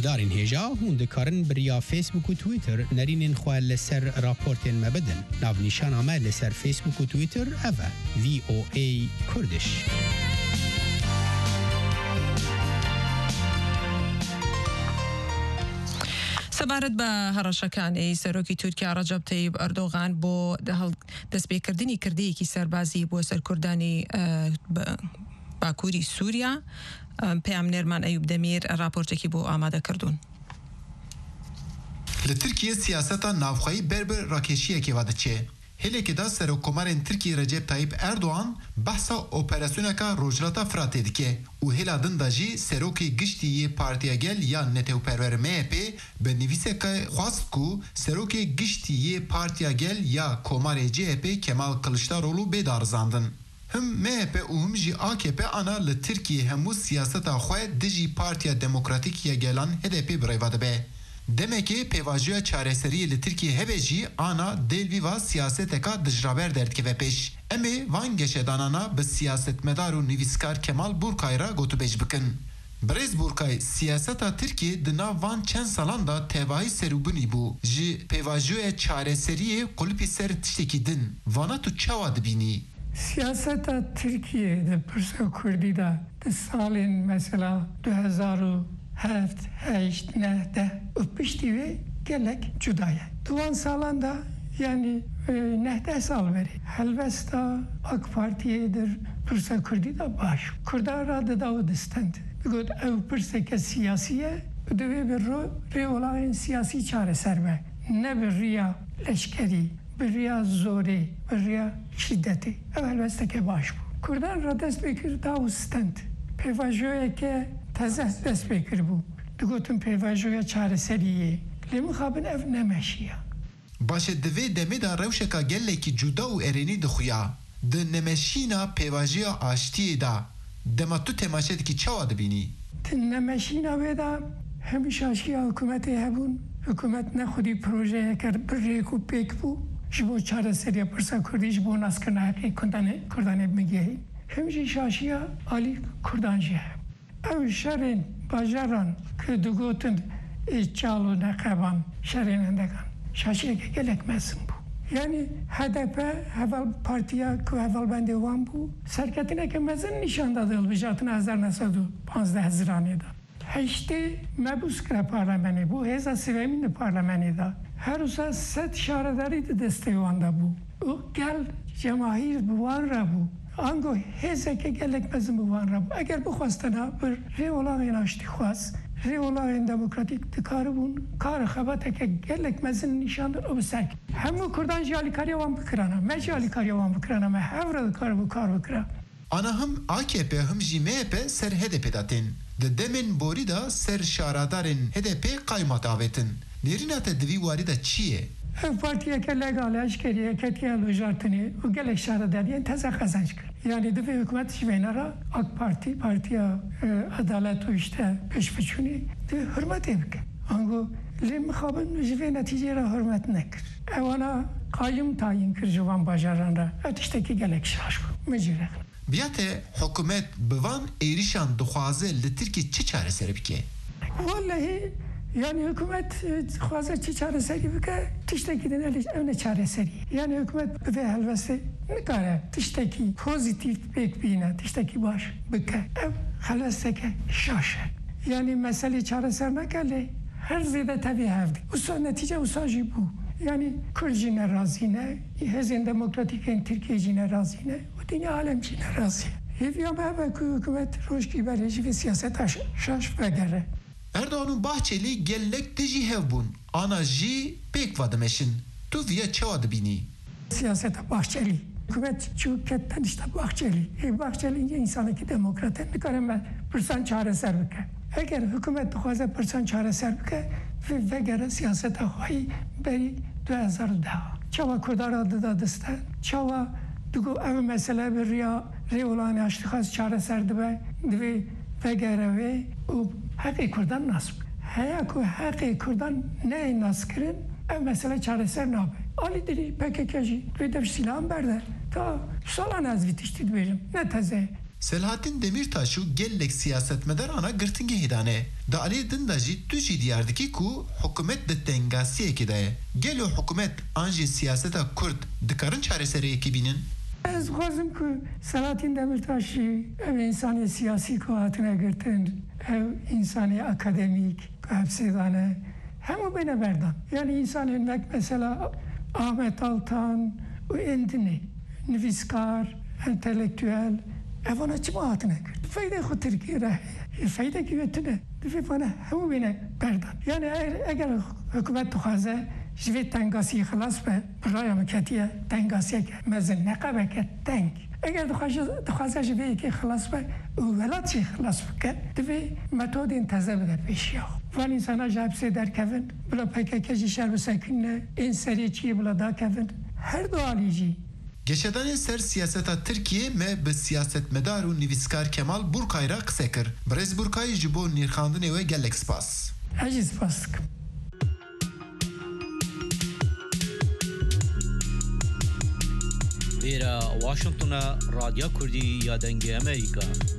هفدارین هیجا هون دکارن بریا فیسبوک و تویتر نرینین خواه لسر راپورتین مبدن. ناو نیشان آمه لسر فیسبوک و تویتر اوه VOA کردش. سەبارەت بە هەڕەشەکانی سەرۆکی تورکیا ڕەجەب تەیب ئەردۆغان بۆ دەستپێکردنی کردەیەکی سەربازی بۆ سەرکوردانی باکووری سووریا پەیامنێرمان ئەیوب دەمیر راپۆرتێکی بۆ ئامادە کردوون. لە تورکیە سیاسەتا ناوخۆیی بەربەر ڕاکێشیەکی وا دەچێ. هێلێکێدا سەرۆکۆمارên تورکی ڕەجەب تایب ئەردۆغان بەحسا ئۆپەراسیۆنێکا ڕۆژهەڵاتا فراتê dike û hêla din da jî serokê giştî yê Partiya Gel ya Netewperwer MHP bi nivîseke xwast ku serokê giştî yê Partiya Gel ya Komarê CHP Kemal Kılıçdaroğlu bêdarizandin. Him MHP û him jî AKP ana li Tirkiyê hemû siyaseta xwe dijî Partiya Demokratîk ya Gelan HDP birêva dibe. Demekê pêvajoya çareseriyê li Tirkiye hebe jî ana dêlvîva siyaseteka dijraber derdikeve pêş. Em ê van geşedanana bi siyasetmedar û nivîskar Kemal Burkay ra gotûbêj bikin. Birêz Burkay siyaseta Tirkiye di nav van çend salan da tevahî serûbûnî bû. Ji pêvajoya çareseriyê qulpî ser tiştekî din. Vana tu çawa dibînî? Siyaseta Tirkiye de Pirsa Kurdî da di salên mesela 2007, 8, 9 û piştî wê gelek cuda ye. Duan salan da yani 9 sal verî helbesta AK Partiye'dir Pirsa Kurdî da baş. Kurdar ra di daw distend. Got ew pirseke siyasiye divê bir rêolayên siyasî çareser be. Ne bir riya leşkerî, bir riya zorê, bir riya şiddetê. Ew helbesteke baş bû. Kurdar ra dest pêkir daw stend. Pêvajoyeke teze dest pêkir bû. Digotin pêvajoya çareseriyê. Lê mixabin ev nemeşiye. Başê divê demê da rewşeka gelekî cuda û erênî dixuya. Di nemeşîna pêvajoya aştiyê da dema tu temaşedekî çawa dibînî? Di nemeşîna wê da hemî şaşiya hikûmetê hebûn. Hikûmet nexwedî projeyeke bir rêk û pêk bû. Ji bo çareseriya Pirsa Kurdî ji bo naskirina heqê Kurdanê bigihîn. Him jî şaşiya alî Kurdan jî heb. Ew şerên bajaran ki digotin çal û neqeban şerên hindekan. Şaşiyeke gelek mezin bû. Yani HDP heval partiya ku hevalbendê wan bû serketineke mezin nîşan da hilbijartin 1915 ziranê da. Heştê mebûs kire parlemenê bû hêza sivêmîn di parlemenê da. Her wisa sed şaredarî di destê wan da bû. û gel cemahîr bi wan re bû. Ango hêzeke gelek mezin bi wan re bû. Eger bixwastina bir rêolayên aştî xwast rêolayên demokratîk dikaribûn kara xebateke gelek mezin nîşandin û bi ser. Hemû Kurdan jî alîkariya wan bikirana. Me jî alîkariya wan bikirana. Me hev re dikaribû kar bikira. Ana him AKP him jî MHP ser HDP datên. Di demên borî da ser şaradarên HDP qayma davetin. Nêrîna te divî warî da çi ye? Ev partiyeke legal eşkeriye ketiye hilbijartinê û gelek şaradariyên teze xezanc kir. Yani divê hikûmet ji wêne ra AK Parti, Partiya Adalet û işte pêşbiçûnî di hürmetê bike. Ango lê mixabin ji vê netîcê ra hürmet nekir. Ew ana qayîm tayîn kir ji wan bajaran ra. Ew tiştekî gelek şaş bû. Min jî re. Biyate hikûmet bi van êrîşan dixwaze li Tirkiye çi çareser bike? Vallahi yani hükümet xwaze çi çareserî bike tiştekî din ew ne çareserî. Yani hükümet bi vê helbestê nikare tiştekî pozîtîv pêk bîne, tiştekî baş bike. Ew helbesteke şaş e. Yani meselê çareser neke lê her zêde tevî hevdî. Wisa netîce wisa jî bû. Yani Kurd jî ne razî ne, hêzên demokratîkên Tirkiye jî ne razî ne û dinya alem jî ne razî. Hêviya me hebe ku hikûmet rojgîberê jî vê siyaseta şaş vegere. Erdoğan'ın Bahçeli gelek dijî hevbûn. Ana jî pêk vadimeşin. Tu viya çawa dibînî? Siyaseta Bahçeli. Hükümet çûketten işte Bahçeli. Bahçeli insaneki demokrat. Nikare me pirsan çareser bike. Eger hükümet dixwaze pirsan çareser bike vegere siyaseta xwayî berî 2010. Çawa Kurdara da diste. Çawa digo ev mesele bir riya rêolayên aştî xwast çareser dibe divê vegere wê û heqê Kurdan nasb. Heya ku heqê Kurdan neyê naskirin ev mesele çareser nabe. Alî dirî PKK jî vê dev silahın berde. Ta salan ez vî tiştî dibêjim. Ne teze. Selahattin Demirtaş û gelek siyasetmedar ana girtingê hêdane. Da alê din de jî tu jî diyar dikî ku hikûmet di tengasiyekê de ye. Gelo hikûmet an jî siyaseta Kurd dikarin çareseriyekê bînin? Ez xwazim ku Selahattin Demirtaş'ı ev insanı siyasi kuatine girtin, ev insanı akademik, hepsidane, hemu bine berdan. Yani insan ilmek mesela Ahmet Altan, o endini, nüviskar, entelektüel, evana çıma hatine girt. Fayda xu Türkiye'ye, fayda güvetine, bana hemu bine berdan. Yani eğer hükümet tuhaze, جوی تنگاسی خلاص به برای مکتیه تنگاسی که مزن نقبه که تنگ اگر دخوازه جوی که خلاص به ولاد چی خلاص بکن دوی متود انتظار بده پیشیا وان انسان ها جاب سه در کفن بلا پیکه کجی شر بسکنه این سری چیه بلا دا کفن هر دو آلی جی Geşedanê ser siyaseta Tirkiye me bi siyasetmedar û nivîskar Kemal Burkay ra qise kir. Birêz Burkay ji bo nîrxandinê we gelek spas. Ez jî spas dikim. Vêra Washingtona Radya Kurdî ya dengê Amerîka.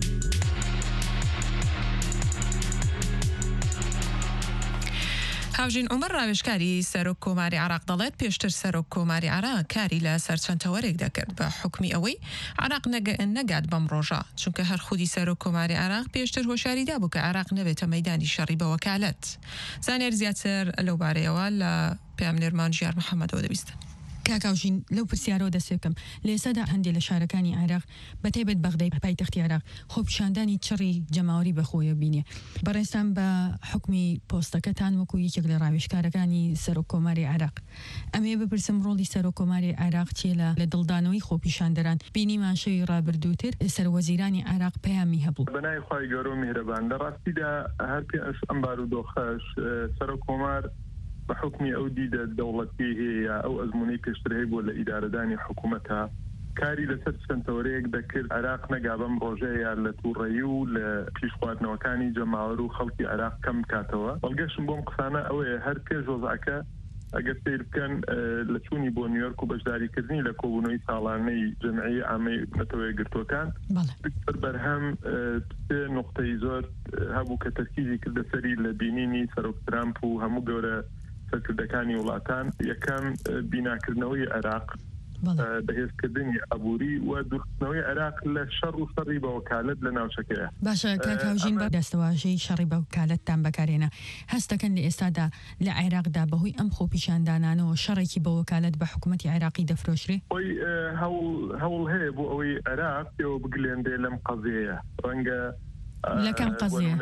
هاوژین عمر ڕاوێژکاری سەرۆک کۆماری عراق دەڵێت پێشتر سەرۆک کۆماری عراق کاری لە سەرچەندەوەرێک دەکرد بە حکمی ئەوەی عراق نەگات بەم ڕۆژە چونکە هەر خودی سەرۆک کۆماری عراق پێشتر هۆشاریدا بوو کە عراق نەبێتە مەیدانی شەڕی بە وەکالەت. زانێر زیاتر لەو بارەیەوە لە پێامنێرمان ژیار محەممەدەوە دەبیستن. کاکاوژین لەو پرسیارەوە دەسێکم لێسەدا هەندێک لە شارەکانی عێراق بەتایبەت بەغدای پایتەختی عێراق خۆپیشاندانی چڕی جەماوەری بەخۆیە بینێ بەڕێستان بە حکمی پۆستەکەتان وەکو یەکێک لە ڕاوێژکارەکانی سەرۆک کۆماری عێراق ئەمێ بپرسم ڕۆڵی سەرۆک کۆماری عێراق چیە لە دڵدانەوەی خۆپیشاندەران بینیمان شەوی ڕابردووتر سەروەزیرانی عێراق پەیامی هەبوو بەنای خوای گەورە و میهرەبان لە ڕاستیدا هەر پێ ئەم بارودۆخەش سەرۆک کۆمار بحكم أودي دولتي هي أو أزموني كشتري ولا إدارة داني حكومتها كاري لسرد سنتوريك ذكر عراق نقابم روجيا لتوريو لكيشواتنا وكاني جماورو خلقي عراق كم كاتوا والقشن بوم قصانا أو هر كيج وزعكا أجد كان لتوني بو نيويورك وبجداري كرني لكوبونوي سالاني جمعية عامي متوي قرتو كان بكتر برهم نقطة زور هابو كتركيزي كده سري لبينيني سروك ترامب وهمو قورة سەرکردەکانی وڵاتان یەکەم بیناکردنەوەی عێراق بەهێزکردنی ئەبووری و دوورخستنەوەی عێراق لە شەڕ و سەڕی بە وەکالەت لە ناوچەکەیە باشە کاکاوژین بە دەستەواژەی شەڕی بە وەکالەتتان بەکارێنە هەست دەکەن لە ئێستادا لە عێراقدا بەهۆی ئەم خۆپیشاندانانەوە شەڕێکی بە وەکالەت بە حکوومەتی عێراقی دەفرۆشرێ خۆی هەوڵ هەیە بۆ ئەوەی عێراق پێوە بگلێندێ لەم قەزەیە ڕەنگە لەکەم قەزەیە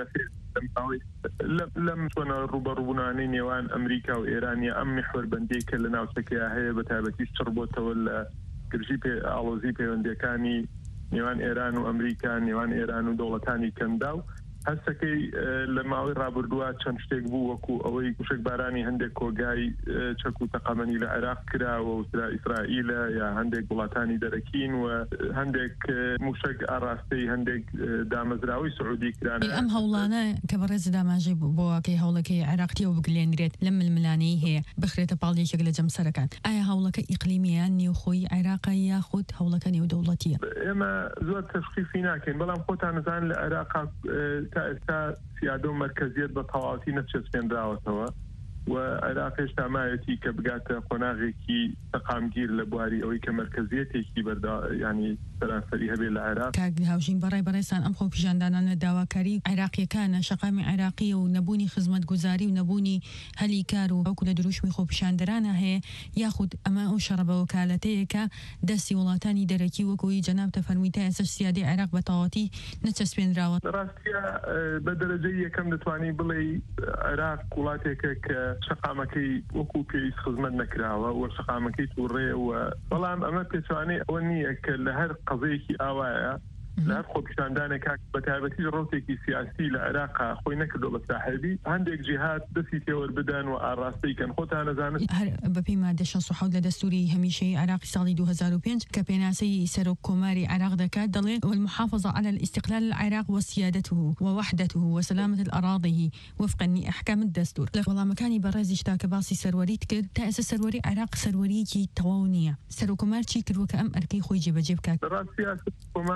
لم تكون روبربوناني نيوان أمريكا وإيران أم محور بنديك لناوسكيا هي بتابتي شربوته ولا كرجيبي ألوزيبي بنديكاني نيوان إيران وأمريكا نيوان إيران ودولتاني كنداو هسكي لما أوي رابردوا كان شتيك بو وكو أوي كوشك باراني هندك كوغاي تشكو تقامني لعراق كرا وسلا إسرائيل يا هندك بلاتاني دركين وهندك موشك أراستي هندك دامزراوي سعودي كرانا أم هولانا كبرز داماجي بو كي هولكي عراقتي وبقليندريت لم الملاني هي بخريت بالي شكل جم سركان أي هولك إقليميا نيوخوي عراقي ياخد هولك نيو دولتية إما زود تشخيصي ناكن بلام خوتان زان لعراق تا سيادة مركزية بطاواتي نفس بين دعوتها وعراق اجتماعيتي كبقات قناغي كي تقامجير لبواري أو كمركزيتي كي بردا يعني سرانسريها بين العراق كهاوشين براي سان أم خو بجاندانا داواكاري عراقي كان شقامي عراقي ونبوني خدمة جزاري ونبوني هليكارو أو كل دروش مخو بجاندرانا هي ياخد أما أو شرب وكالتي كدسي ولاتاني دركي وكوي جناب تفرميتا أساس سيادة عراق بطاواتي نتشس بين راوت راستيا بدرجية كم نتواني بلي عراق ولاتك شقامكي وكو بيس خدمة نكراوة وشقامكي توري وطلعم أما بيسواني أونيك لهر قضية آوايا لهر خۆپیشاندانێک بەتایبەتی ڕۆتێکی سیاسی لە عێراق خۆی نەکردو بە ساحێبی هەندێک جیهات دەستی تێوەربدەن و ئاڕاستەی کەن خۆتان نەزانن هەر بەپێی مادە 67 لە دەستوری هەمیشەی عێراقی ساڵی 2005 کە پێناسەی سەرۆک کۆماری عێراق دەکات دەڵێت والمحافظة على الاستقلال العراق وسيادته ووحدته وسلامة الأراضي وفقا لأحكام الدستور وەڵامەکانی بەڕێزی شتا کە باسی سەروەریت کرد تا ئێستا سەروەری عێراق سەروەریەکی تەواو نییە سەرۆک کۆمار چی کردووە کە ئەم ئەرکەی خۆی جێبەجێ بکات ڕاست سیاست کۆمار ئەگەر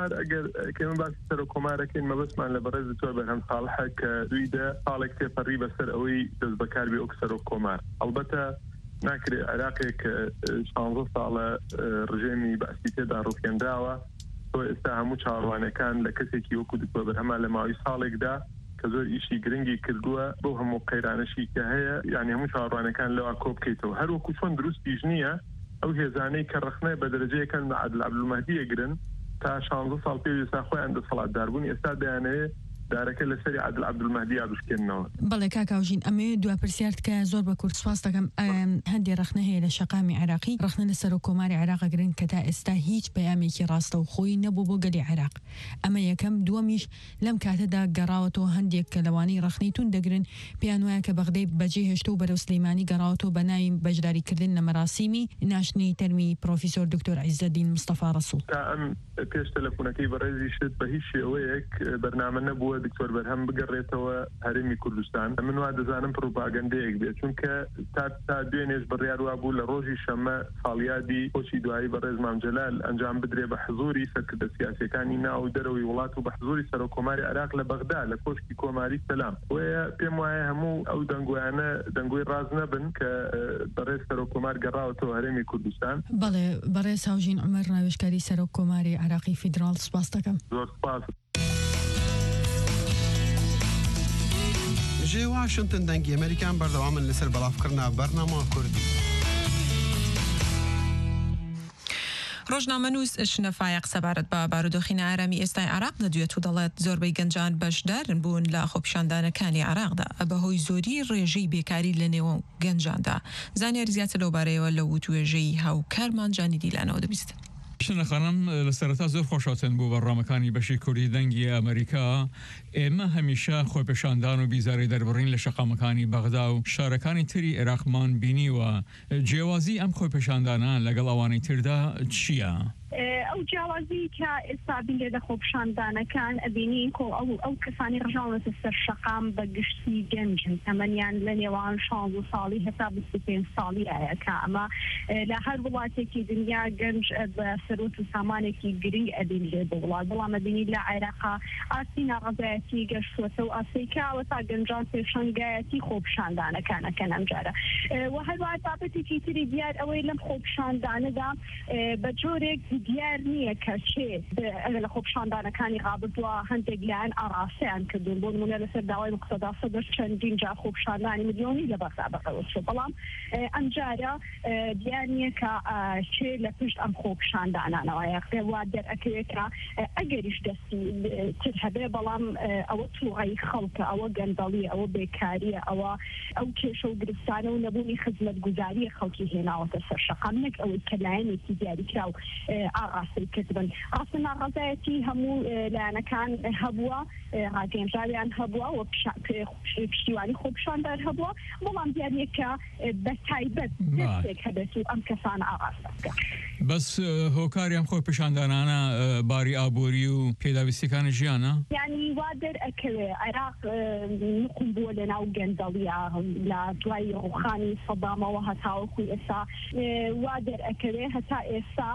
كمان باس سر كوماركين ما بس مان لبرز دكتور برهم صالح كدويدا صالح تفري بسر قوي دز بكار بي اكثر كومار البته ناكري عراقك شانزو صالة رجيمي بأسيتي دارو كنداوة استهمو چاروانه كان لكسيكي وكو دكتور برهم لما صالح دا كزور إشي جرينجي كردوه بو همو قيرانشي كهيا يعني همو شاروانه كان لو أكوب كيتو هر وكو شون دروس بيجنية أو هي زاني كرخنا بدرجة كان عادل عبد المهدي يقرن تا شانزو صال بيو يساخوي عند الصلاة داربون يستاد يعني دارك لسري عادل عبد المهدي عبد كنوا بەڵێ کاکاوژین ئەمێ دو پرسیارت کە زۆر بە کورد سپاس دەکەم هەندێ ڕخنە هەیە لە شەقامی عێراقی ڕخنە لەسەر و کۆماری عێراقەگرن کە تا ئێستا هیچ بەیامێکی ڕاستە و خۆی نەبوو بۆ گەلی عێراق ئەمە یەکەم دووەمیش لەم کاتەدا گەڕاوەتەوە هەندێک کە لەوانەی ڕخنەی تون دەگرن پێیان وایە کە بەغدەی بەجێ هێشتە و بەرەو سلەیمانی گەڕاوەتەوە بە ناوی بەشداریکردن لە مەراسیمی ناشنی تەرمی پرۆفیسۆر دکتۆر عیزەدین مستەفا ڕەسوول ئەم پێش تەلەفۆنەکەی بەڕێزی شت بە هیچ شێوەیەک بەرنامە نەبووە دکتۆر بەرهەم بگەڕێتەوە هەرێمی کوردستان من وا دەزانم پروپاگەندەیەک بێت چونکە تا دوێنێش بڕیار وابوو لە ڕۆژی شەمە ساڵیادی خۆشی دوایی بەڕێز مام جەلال ئەنجام بدرێ بە حزوری سەرکردە سیاسیەکانی ناو دەرەوەی وڵات و بە حزوری سەرۆکۆماری عێراق لە بەغدا لە کۆشکی کۆماری سەلام وەیە پێم وایە هەموو ئەو دەنگویانە دەنگوی ڕاز نەبن کە بەڕێز سەرۆکۆمار گەڕاوەتەوە هەرێمی کوردستان بەڵێ بەڕێز هاوژین عومەر ڕاوێژکاری سەرۆکۆماری عێراقی فیدراڵ سپاس دەکەم زۆر سپاس جێ واشنتن دەنگی ئەمریکان بەردەوامن لەسەر بەڵافکردنا بەرنامە کوردی ڕۆژنامەنووس شنەفایق سەبارەت بە بارودۆخینە ئارامی ئێستای عێراق دەدوێت و دەڵێت زۆربەی گەنجان بەشدارن بوون لە خۆپیشاندانەکانی عێراقدا بەهۆی زۆری ڕێژەی بێکاری لە نێوە گەنجاندا زانیاری زیاتر لەو بارەیەوە لە وتوێژەی هاوکارمان جانی دیلانەوە دەبیستن. شنە خانم لە سەرەتا زۆر خۆشەوتن بوو بەڕامەکانی بەشی کوردی دەنگی ئەمریکا ئێمە هەمیشە خۆپیشاندان و بیزاری دەربڕین لە شەقامەکانی بەغدا و شارەکانی تری عێراقمان بینیوە جیاوازی ئەم خۆپیشاندانە لەگەڵ ئەوانەی تردا چییە؟ ئەو جیاوازی کە ئێستا بینێ لە خۆپیشاندانەکان ئەبینین کۆ ئەو کەسانی ڕژاونەتە سەر شەقام بە گشتی گەنجن ئەمەنیان لە نێوان 16 ساڵی هەتا 25 ساڵی ئاەکە ئەمە لە هەر وڵاتێکی دنیا گەنج بە سەرۆت و سامانێکی گرنگ ئەبین لێ بە وڵات بەڵام ئەبینی لە عێراقا ئاسی ناڕەزایەتی گەشتوەتە و ئاسیکاوە تا گەنجان پێشەنگایەتی خۆپیشاندانەکانەکەن ئەمجارە و هەروە بابەتێکی تری دیار ئەوەی لەم خۆپیشاندانەدا بە جۆرێک دیار نییە کە چێ لە خۆپیشاندانەکانی ڕابردووە هەندێک لایەن ئاراسەیان کردوون بۆ نمونە لەسەر داوای مقتەدا سەدەر چەندین جا خۆپیشاندانی ملیۆنی لە بەغدا بەڕێوەچوو بەڵام ئەم جارە دیار نییە کە چێ لە پشت ئەم خۆپیشاندانانەوەیە وا دەرئەکەوێت کە ئەگەریش دەستی تر هەبێ بەڵام ئەوە تووڕەی خەڵکە ئەوە گەندەڵی ئەوە بێکاریە ئەو کێشە و گرفتانە و نەبوونی خزمەتگوزاریە خەڵکی هێناوەتە سەر شەقام نەک ئەوەی کە لایەنێکی دیاریکرا و ئاغاسی کردبن ڕاستە ناڕەزایەتی هەموو لایەنەکان هەبووە ڕاگەنجاویان هەبووە و پشتیوانی خۆپیشاندان هەبووە بەڵام دیارە کە بە تایبەت دەستێک هەبێت و ئەم کەسانە ئاغاز بکە بەس هۆکاری ئەم خۆپیشاندانانە باری ئابووری و پێداویستەکانی ژیانە یعنی وا دەرئەکەوێ عێراق نقم بووە لە ناو گەندەڵیە لە دوای ڕوخانی سەدامەوە هەتاوەکوی ئێستا وا دەرئەکەوێ هەتا ئێستا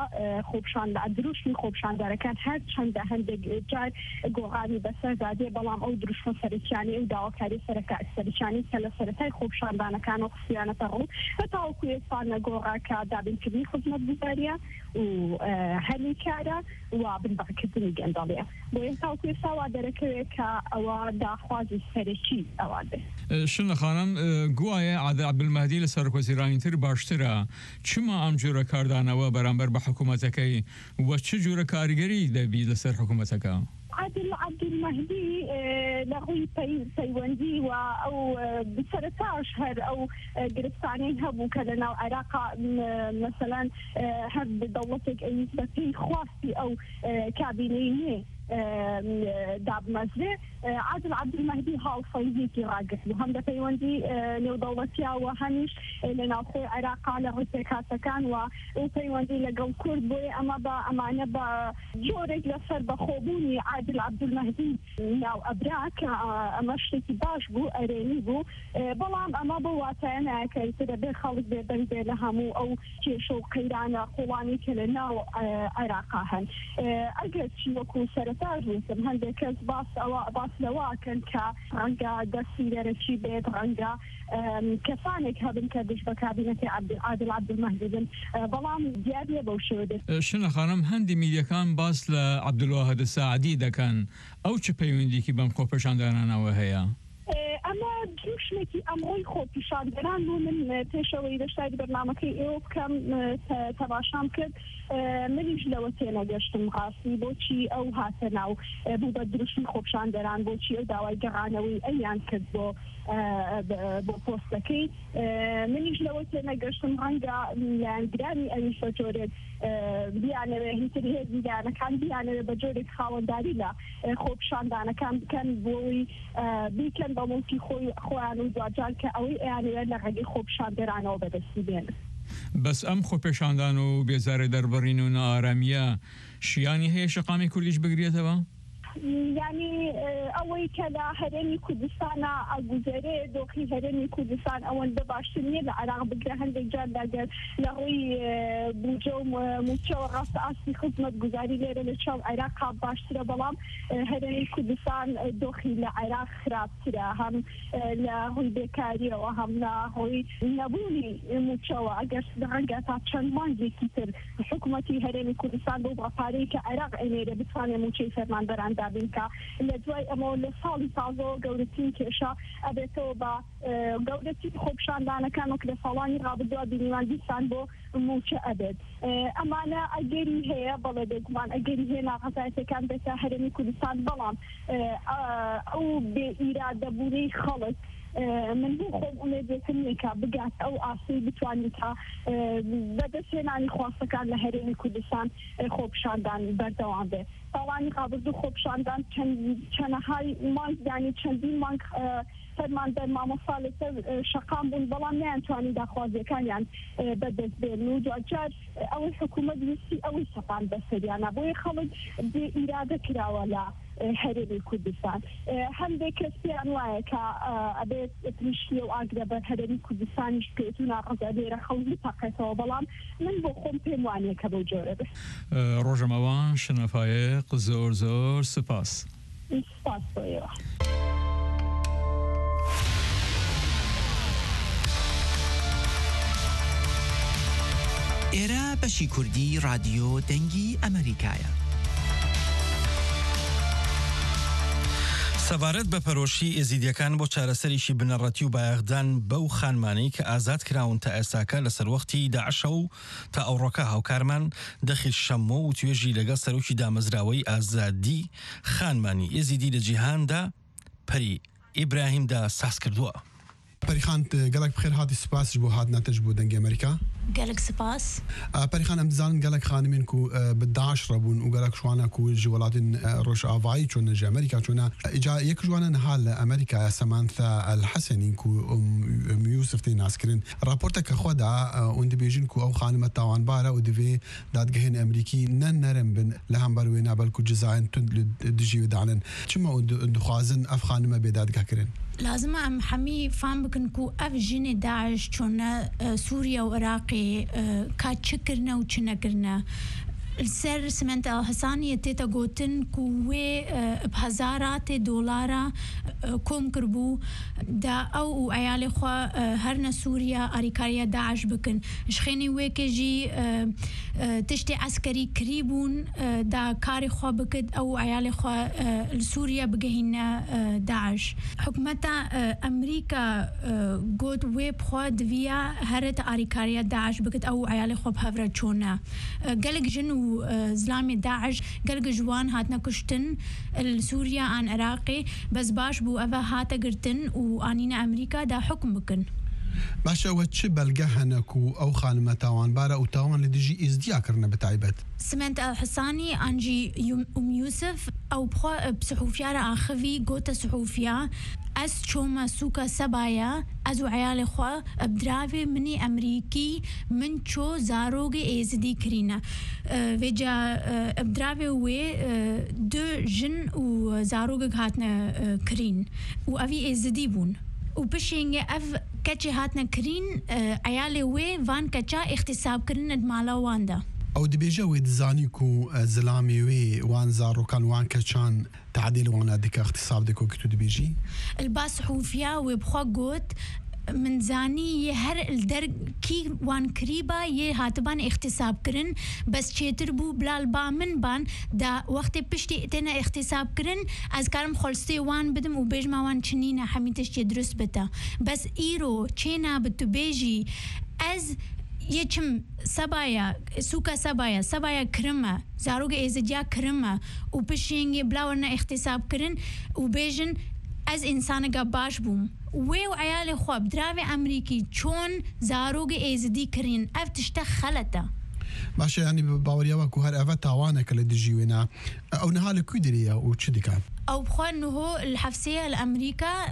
دروشمی خۆپیشاندارەکان هەر چەندە هەندێک جار گۆڕانی بەسەر دادێ بەڵام ئەو دروشمە سەرچیانی و داواکاری سەرچانی کە لە سەرەتای خۆپیشاندانەکان و قسییانەتە ڕوو هەتاوەکو ئێستا نەگۆڕا کە دابینکردنی خزمەتگوزاریە و هەلی کارە و بنبڕکردنی گەندەڵیە بۆ ئێستاوەکو ئێستا وا دەرەکەوێت کە ئەوە داخوازی سەرەکی ئەوە بێ شنە خانم گوایە عادل عەبدولمەهدی لە سەرۆکوەزیرانی تر باشترە چما ئەم جۆرە کاردانەوە بەرامبەر بە حکوومەتەکەی وە چ جۆرە کاریگەری دەبی لەسەر حکوومەتەکە عادل عەبدولمەهدی لە ڕووی پەیوەندی و ئەو بسەرەتاش هەر ئەو گرفتانەی هەبوو کە لە ناو عێراقا مەسەلەن هەر دەوڵەتێک ئەویست بە پێی خواستی ئەو کابینەی نێ دابمەزێ عادل عەبدولمەهدی هاوسەنگێکی ڕاگرت بوو هەم لە پەیوەندی نێودەوڵەتیاوە هەمیش لە ناوخۆی عێراقا لە ڕووی پێکهاتەکان و ئەو پەیوەندی لەگەڵ کورد بۆیە ئەمە بە ئەمانە بە جۆرێک لەسەر بەخۆبوونی عادل عەبدولمەهدی ناو ئەبرا کە ئەمە شتێکی باش بوو ئەرێنی بوو بەڵام ئەمە بۆ واتایە نایەکە دەبێ خەڵک بێبەر بێ لە هەموو ئەو کێشە و قەیرانە قوڵانی کە لە ناو عێراقا هەن ئەگەر چی وەکو سەر سەرەتا ڕووسم هەندێک کەس باس لەواکەن کە ڕەنگە دەستی دەرەچی بێت ڕەنگە کەسانێک هەبن کە دش بە کابینەتی عادل عەبدولمەهدی بن بەڵام دیارە بەو شێوە دەست شنە خانم هەندی میدیەکان باس لە عەبدولواهید سەعدی دەکەن ئەو چ پەیوەندیکی بەم خۆپێشاندانانەوە هەیە؟ ئەمە دوشمێکی ئەمڕۆی خۆپیشاندەران بوو من پێشەوەی دەشتای بەرنامەکەی ئێوە بکەم تەماشام کرد منیش لەوە تێنەگەشتم ڕاستی بۆچی ئەو هاتە ناو بوو بە دروشمی خۆپیشاندەران بۆچی ئەو داوای گەڕانەوەی ئەیان کرد بۆ پۆستەکەی منیش لەوە تێنەگەشتم ڕەنگە لایەنگرانی ئەویش بە جۆرێک بیانەوێ هیتر هێزیدانەکان بیانەوێ بە جۆرێک خاوەنداری لە خۆپیشاندانەکان بکەن بۆی بیکەن بە مڵکی خۆیان و دوجار کە ئەوەی ئەیانەوێت لە ڕێگەی خۆپیشاندەرانەوە بەدەستی بێن بەس ئەم خۆپێشاندان و بێزارە دەربڕین و نائارامیە شیانی هەیە شەقامی کوردیش بگرێتەوە؟ یعنی ئەوەی کە لە هەرێمی کوردستانە ئەگوزارێ دۆخی هەرێمی کوردستان ئەوەندە باشتر نییە لە عێراق بگرە هەندێک جار داگەر لە ڕووی بوجە و موچەوە ڕاستە ئاستی خزمەت گوزاری لێرە لە چاو عێراق باشترە بەڵام هەرێمی کوردستان دۆخی لە عێراق خراپترە هەم لە ڕووی بێکاریەوە هەم لە ڕووی نەبوونی موچەوە ئەگەر ڕەنگە تا چەند مانگێکی تر حکوومەتی هەرێمی کوردستان بۆ بەپارەی کە عێراق ئەنێرە بتوانێت موچەی فەرمانبەران بینکە لە دوای ئەمە لە ساڵی تازەوە گەورەترین کێشە ئەبێتەوە بە گەورەترین خۆپیشاندانەکان وەک لە ساڵانی ڕابردووە بینیوان دیسان بۆ موچە ئەبێت ئەمانە ئەگەری هەیە بەڵێ بێگومان ئەگەری هەیە ناڕەزایەتەکان بێتە هەرێمی کوردستان بەڵام ئەو بێ ئیرادەبوونەی خەڵک من بۆ خۆم ئومێدێتم نییە بگات ئەو ئاسایی بتوانێت تا بەدەستهێنانی خواستەکان لە هەرێمی کوردستان خۆپیشاندان بەردەوام بێت ساڵانی ڕابردوو خۆپیشاندان چەندەهای مانگ یانی چەندین مانگ فەرماندەر مامۆستا لەسەر شەقام بوون بەڵام نەیانتوانی داخوازیەکانیان بەدەست بێن و جار ئەوەی حکوومەت ویستی ئەوەی سەپان بەسەریانە بۆیە خەڵک بێ ئیرادە کراوە لە هەرێمی کوردستان هەندێک کەس پێیان وایە کە ئەبێت پریشتی و ئاگرە بەر هەرێمی کوردستانیش بێت و ناڕەزا لێرە خەڵکی تاقێتەوە بەڵام من بۆ خۆم پێم وانەیە کە بەو جۆرە بێت ڕۆژەمەوان شنەفایق زۆر سپاس سپاس بۆ ئێوە ئێرە بەشی کوردی رادیۆ دەنگی ئەمریکایە. سەبارەت بە پەرۆشی ئێزیدیەکان بۆ چارەسەریشی بنەڕەتی و بایەخدان بەو خانمانەی کە ئازاد کراون تا ئێستاکە لەسەر وەختی داعشە و تا ئەوڕۆکە هاوکارمان دەخیل شەمۆ و توێژی لەگەڵ سەرۆکی دامەزراوەی ئازادی خانمانی ئێزیدی لە جیهاندا پەری ئیبراهیمدا ساس کردووە. پەریخان گەلک بخێر هاتی سپاسش بۆ هاتناتش بۆ دەنگی ئەمریکا. گەلک سپاس. پەریخان ئەم دەزانن گەلک خانمین و بەداعش ڕەبوون و گەلک شوانە و ژ وڵاتین ڕۆژئاوایی چۆنە ژ ئەمریکا چۆنە ئیجا یەک جوانە نەها لە ئەمریکا سەمانثا الحەسەنین و یوسفتی ناسکردن راپۆرتەکە خۆدا ئەوەن دەبێژین و ئەو خانمە تاوانبارە و دەبێ دادگەهێن ئەمریکی نەرم بن لە هەمبەر وێنا بەلکو جزایان تند دژی ودانن چما دخوازن ئەف خانمە بێدادگەکردن لازم ئەم هەمی فام بکن و ئەف ژنێ داعش چۆنە سووریا و عێراقی کات چ کردنە و چ نەکردنە سەر سمنت هەسانیە تێتە گوتن و وێ هەزاراتێ دۆلارە کۆم کردبوو دا ئەو و ئەیاڵێ خوا هەرنە سووریا ئاریکاریە داعش بکن شخێنی وێکێژی تشتی عسکەری کری بوون دا کاری خوا بکرد ئەو ئەیاڵێ خوا سووریا بگەهینە داعش حکومەتە ئەمریکا گوت وێ بخوا دویە هەرێتە ئاریکاریە داعش بکرد ئەو ئەیاڵێ خوا بهەورە چۆنە گەلک ژن و زلامي داعش قلق جوان هاتنا كشتن سوريا عن عراقي بس باش بو أفا هاتا قرتن وآنينا أمريكا دا حكم بكن باشا وچه بلگه هنکو او خانمه تاوان بارا او تاوان لديجي ازديا کرنه بتعيبت سمنت الحساني انجي يوسف او بخوا بصحوفيا آخوي قوتا صحوفيا از چوما سوكا سبايا ازو عيال خوا بدراوي مني امريكي من چو زاروغ ازدي كرينا ويجا بدراوي وي دو جن و زاروغ هاتنا كرين و اوي ازدي بون و بشینگه اف کچه هاتنا کرین عیال وی وان کچا اختصاب کرن ادمالا واندا ئەو دەبێژە وێ دزانی و زلامی وێ وان زارۆکان وان کەچان تعدیل وانە دکە اختصاب دەکۆ کە تو دەبێژی الباس حوفیا وێ بخوا گوت من زانی هر الدرکی وان کریبا یه هاتبان اختصاب کرن بس چیتر بو بلال با من بان دا وقت پشتی اتنا اختصاب کرن از کارم خلصی وان بدم و بیج ما وان چنینه همیتش چی درست بتا بس ایرو چینا بتو بیجی از یچم سبایا سوکا سبایا کرمه زاروگ ازدیا کرمه و پشینگی بلاورنا اختصاب کرن و بیجن از انسانگا باش بوم ويو عيالي خواب دراوي أمريكي چون زاروغ ايزدي كرين اف تشتا خلطة باشا يعني باوريا وكو هر افا تاوانك لدجي وينا او نهال كودريا و چدي كان او بخوان انه الحفصية الامريكا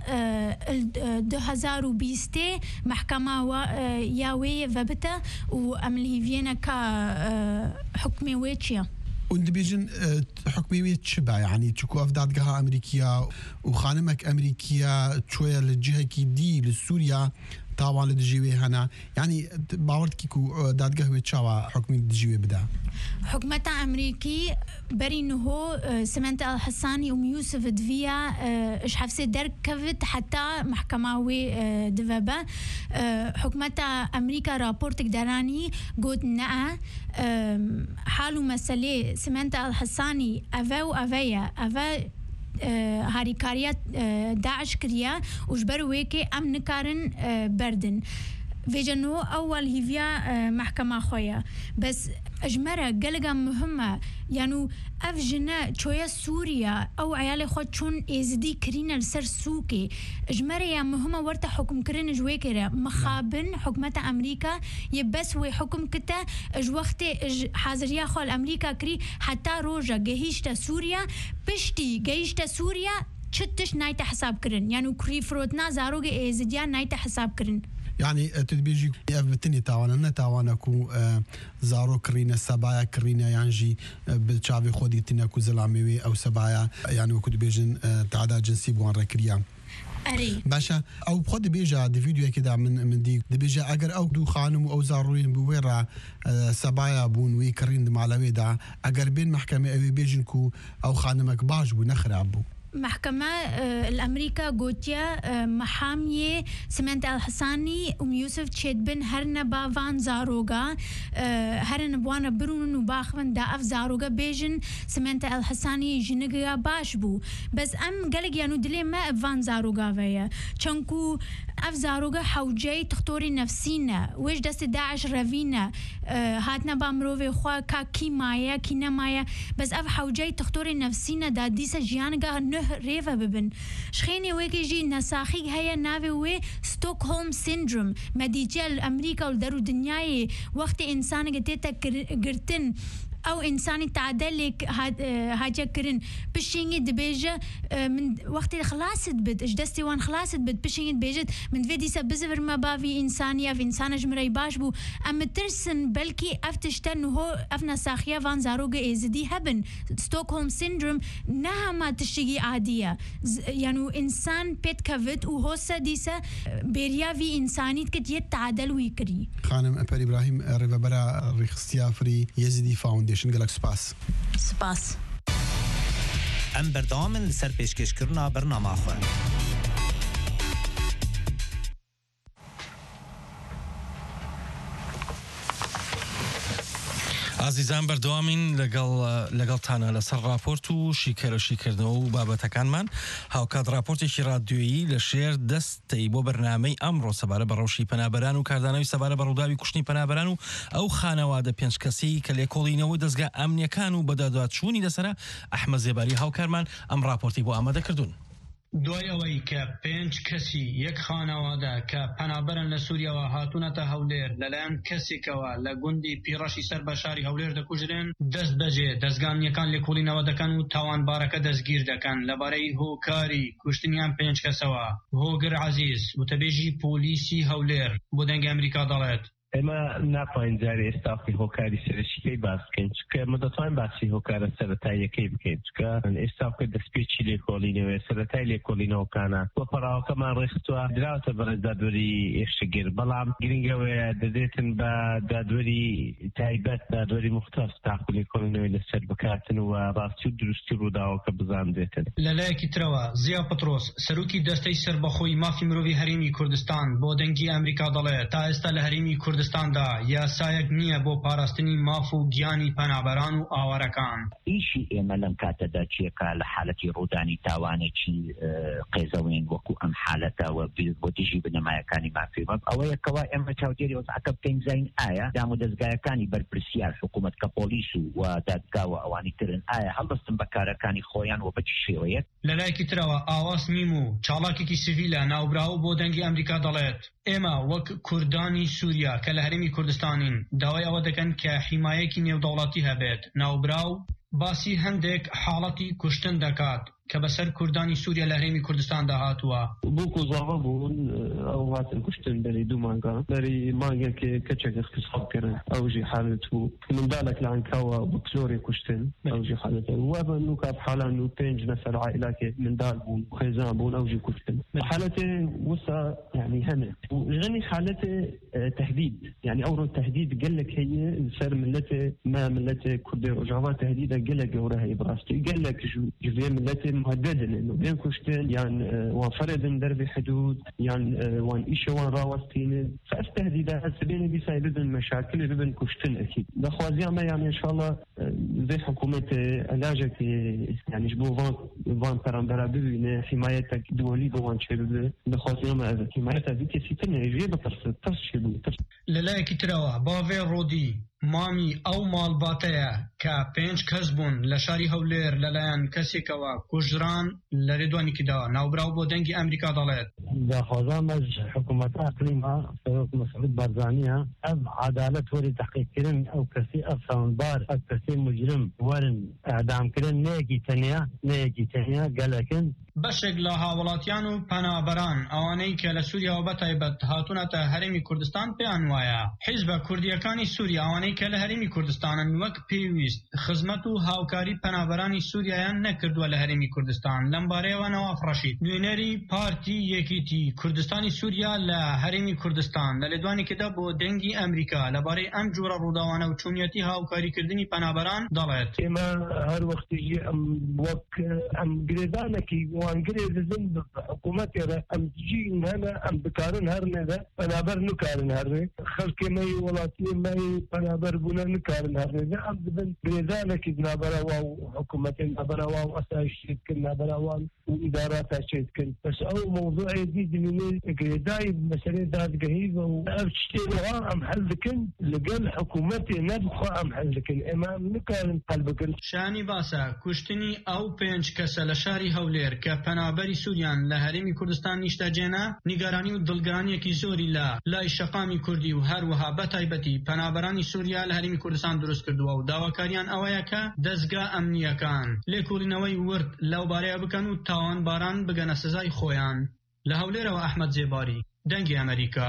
2020 محكمة ياوي فبتا و املي فينا كا حكمي ويتشيا وندبيجن حكمية شبع يعني تشكو أفداد جها أمريكية وخانمك أمريكية شوية للجهة كي دي للسوريا طبعا للجيوي هنا يعني باورد كيكو داد جهوي تشاوا حكمي الجيوي بدا حكمة أمريكي بري هو سمنت الحساني يوسف دفيا إيش حفصي درك كفت حتى محكمة دفبا حكمة أمريكا رابورتك دراني قلت نعم حالو مسألة سمنت الحساني أفا هاریکاریات داعش کریا وجبر ويكي ام نكارن بردن فيجنو اول هيفيا محكمة خويا بس اجمرة قلقا مهمة يعني افجنا شوية سوريا او عيالي خود شون ازدي كرينا لسر سوكي اجمرة يا مهمة ورتا حكم كرين جويكرا مخابن حكمة امريكا يبس وي حكم كتا اج وقت حاضريا خال امريكا كري حتى روجا جهيشتا سوريا بشتي جهيشتا سوريا چتش نايت حساب كرن يعني كري فروتنا زاروغ ازديان نايت حساب كرن يعني تدبيجي بتني تاوانا كو زارو كرينا سبايا كرينا يانجي بالشافي خودي تناكو زلامي او سبايا يعني وكو دبيجن تعداد جنسي بوان ركريا أري باشا او بخود بيجا دي فيديو كده من دي بيجا اگر او دو خانم او زاروين بويرا سبايا بون وي كرين مالوي دا اگر بين محكمه او بيجن كو او خانمك باش بو نخرب محكمة الأمريكا قوتيا محامية سمنت الحساني يوسف تشيد بن هرنا بافان زاروغا هرنا بوانا برون وباخون دا اف زاروغا بيجن سمنت الحساني جنگا باش بو بس ام قلق يانو دلي ما افان زاروغا فيا چنكو اف زاروغا حوجي تختوري نفسينا ويش دست داعش رفينا هاتنا بامروفي خوا كي مايا كي نمايا بس اف حوجي تختوري نفسينا دا ديسا جيانغا ريفا ببن شخيني ويكي جي نساخيق هيا نافي وي ستوكهولم سيندروم مديجال أمريكا والدارو دنياي وقت إنسان قتيتا قرتن او انساني تعدلك هاجا كرن بشيني دبيجة من وقت خلاصت بد اجدستي وان خلاصت بد بشيني دبيجة من فيدي سبزفر ما بافي انسانية في انسانة جمري باش بو ام ترسن بلكي افتشتن هو افنا ساخيا فان زاروغ ايزدي هبن ستوكهولم سيندروم نها ما تشيغي عادية يعني انسان بيت كفت وهوسا ديسا بيريا في انسانيت كت يتعدل ويكري خانم أبر إبراهيم ريفابرا ريخستيافري يزدي فاونديشن قالك سباس ام بردام لسر پیشکش کرنا برنامه خواه عزیزان بەردەوامین لەگەڵتانە لەسەر راپۆرت و شیکردنەوە و بابەتەکانمان هاوکات راپۆرتێکی رادیۆیی لە شێر دەستەی بۆ بەرنامەی ئەمڕۆ سەبارە بە ڕەوشی پەنابەران و کاردانەوەی سەبارە بە ڕووداوی کوشتنی پەنابەران و ئەو خانەوادە پێنج کەسی کە لێکۆڵینەوەی دەستگا ئەمنیەکان و بەدادچوونی لەسەرە ئەحمەد زێباری هاوکارمان ئەم راپۆرتی بۆ ئامادەکردوون. دوای ئەوەی کە 5 کەسی یەک خانەوادە کە پەنابەرن لە سووریەوە هاتوونەتە هەولێر لەلایەن کەسێکەوە لە گوندی پیڕەشی سەر بە شاری هەولێر دەکوژرێن دەست بەجێ دەستگامیەکان لێکۆڵینەوە دەکەن و تاوانبارەکە دەستگیر دەکەن لەبارەی هۆکاری کوشتنیان 5 کەسەوە. هۆگر عەزیز وتەبێژی پۆلیسی هەولێر بۆ دەنگی ئەمریکا دەڵێت اما ناپاین جاری استافی هۆکاری سەرشیکەی باسکەین چکە مدەتوان باسی هۆکارە سەرەتاییەکەی بکەین چکە ئێستاکە دەستپێکی لێکۆڵینەوەی سەرەتای لێکۆڵینەوەکانە بۆ پەراوەکەمان ڕێخستووە دراوەتە بەڕێز دادوەری ئێشەگیر بەڵام گرنگەوەیە دەدێتن بە دادوەری تایبەت دادوەری مختەس تاقو لێکۆڵینەوەی لەسەر بکاتن و ڕاستی و دروستی ڕووداوەکە بزاندێتن. لەلایەکی ترەوە زیا پەترۆس سەرۆکی دەستەی سەربەخۆی مافی مرۆڤی هەرێمی کوردستان بۆ دەنگی ئەمریکا دەڵێت تا ئێستا لە هەرێمی کوردستاندا یاسایەک نییە بۆ پاراستنی ماف و گیانی پەنابەران و ئاوارەکان. ئیشی ئێمە لەم کاتەدا چیەکە لە حالەتی ڕوودانی تاوانێکی قێزەوین وەکو ئەم حالەتەوە بۆ دژی بنەمایەکانی مافیمە ئەوەیە کەوا ئێمە چاودێری وەزعەکە بکەین زین ئایا دام و دەستگایەکانی بەرپرسیار حکوومەت کە پۆلیس و دادگاوە ئەوانی ترن ئایا هەڵدەستن بە کارەکانی خۆیان و بەچی شێوەیەک. لەلایەکی ترەوە ئاواز میم و چاڵاکێکی سیڤیلە ناوبراو بۆ دەنگی ئەمریکا دەڵێت ئێمە وەک کوردانی سووریا کە لە هەرێمی کوردستانین داوای ئەوە دەکەن کە حیمایەکی نێودەوڵەتی هەبێت. ناوبراو باسی هەندێک حاڵەتی کوشتن دەکات کە بەسەر کوردانی سووریا لە هەرێمی کوردستاندا هاتووە. بووکو زاڵە بوون ئەو هاتن کوشتن دەری دوو مانگە دەری مانگێک کەچێک قسەبکردن ئەوژی حالت بوو منداڵێک لە ئەنکاوە بە کلۆری کوشتن ئەوژی حالەتە وە بە نوکات حالان و 5 نەفەر عائلەکێ منداڵ بوون خێزان بوون ئەوژی کوشتن حالەتێ وسا يعني هەمێ ژنی حالەتێ تهديد يعني ئەوڕۆ تهديد گەلێک هەیە سەر ملەتێ ما ملەتێ کوردی ڕۆژاوا تهديدە گەلێک گەورە هەیە بڕاستی گەلێک ژێ ملەتێ مهددا انه بين كشتين يعني وفرد درب حدود يعني وان ايش وان راوستين فاستهديدات بين بسبب المشاكل بين كشتين اكيد بخوازي ما يعني ان شاء الله زي حكومه علاجك يعني جبو فان ترامبرا بين حمايتك دولي بوان شباب بخوازي ما حمايتها دي سيتن يجي بترشيبو للايك تراوا بافي رودي مامی ئەو ماڵباتەیە کە 5 کەس بوون لە شاری هەولێر لەلایەن کەسێکەوە کوژران لە ڕێدوانێکیدا ناوبراو بۆ دەنگی ئەمریکا دەڵێت داخوازان حکوومەت ئەقلیمە سەرۆک مەسعود بەرزانیە ئەم عەدالەت وەری تەحقیقکردن ئەو کەسی ئەو ساوندبار ئەو کەسی مجرم وەرن ئەعدامکردن نەیەکی تەنیا گەلەکن بەشێک لە هاوڵاتیان و پەنابەران ئەوانەی کە لە سووریاوە بەتایبەت هاتوونەتە هەرێمی کوردستان پێیان وایە حیزبە کوردیەکانی سووریا ئەوانەی کە لە هەرێمی کوردستانن وەک پێویست خزمەت و هاوکاری پەنابەرانی سووریایان نەکردووە لە هەرێمی کوردستان لەم بارەیەوە نەواف ڕەشید نوێنەری پارتی یەکێتی کوردستانی سووریا لە هەرێمی کوردستان لە لێدوانێکدا بۆ دەنگی ئەمریکا لەبارەی ئەم جۆرە ڕووداوانە و چوونیەتی هاوکاریکردنی پەنابەران دەڵێت ئێمە هەر وەختیژی وەک ئەم گرێدانێکی وانگرێ دەزن حکوومەتێرە ئەم جین هەنە ئەم بکارن هەرنێدە پەنابەر نکارن هەرێ خەڵکێمەی وڵاتی مای پەنابەر بوونە نکارن هەرێدە ئەم دبن گرێدانێکی نابەرەوە و حکوومەتێن نابەرەوە و ئەسایشتکرد نابەرەوان و ئیداراتا شێتکرد بەس ئەو مۆضوعی دیدنێ گرێدای مەسەرەی دادگەهی و ئەو شتێنەوە ئەم حەل دکن لەگەڵ حکوومەتێ نەبخوا ئەم حەل دکن ئێمە نکارن حەل بکن. شانی باسە کوشتنی ئەو 5 کەسە لە شاری هەولێر کە پەنابەری سووریان لە هەرێمی کوردستان نیشتەجێنە نیگەرانی و دڵگرانیەکی زۆری لە لای شەقامی کوردی و هەروەها بەتایبەتی پەنابەرانی سووریا لە هەرێمی کوردستان دروست کردووە و داواکاریان ئەوەیە کە دەستگا ئەمنیەکان لێکۆڵینەوەی ورد لەو بارەیە بکەن و تاوانباران بگەنە سزای خۆیان. لە هەولێرەوە ئەحمەد جێباری دەنگی ئەمریکا.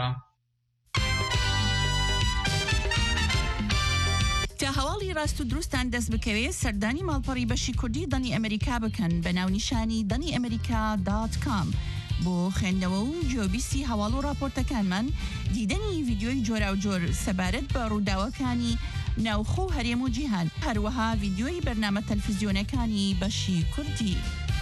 تا هەواڵی ڕاست و دروستان دەست بکەوێت سەردانی ماڵپەڕی بەشی کوردی دەنی ئەمریکا بکەن بە ناونیشانی دەنی ئەمریکا.com بۆ خوێندنەوە و جۆبیستی هەواڵ و راپۆرتەکانمان دیدەنی ڤیدیۆی جۆرا و جۆر سەبارەت بە ڕووداوەکانی ناوخۆ و هەرێم و جیهان هەروەها ڤیدیۆی بەرنامە تەلەڤیزیۆنەکانی بەشی کوردی.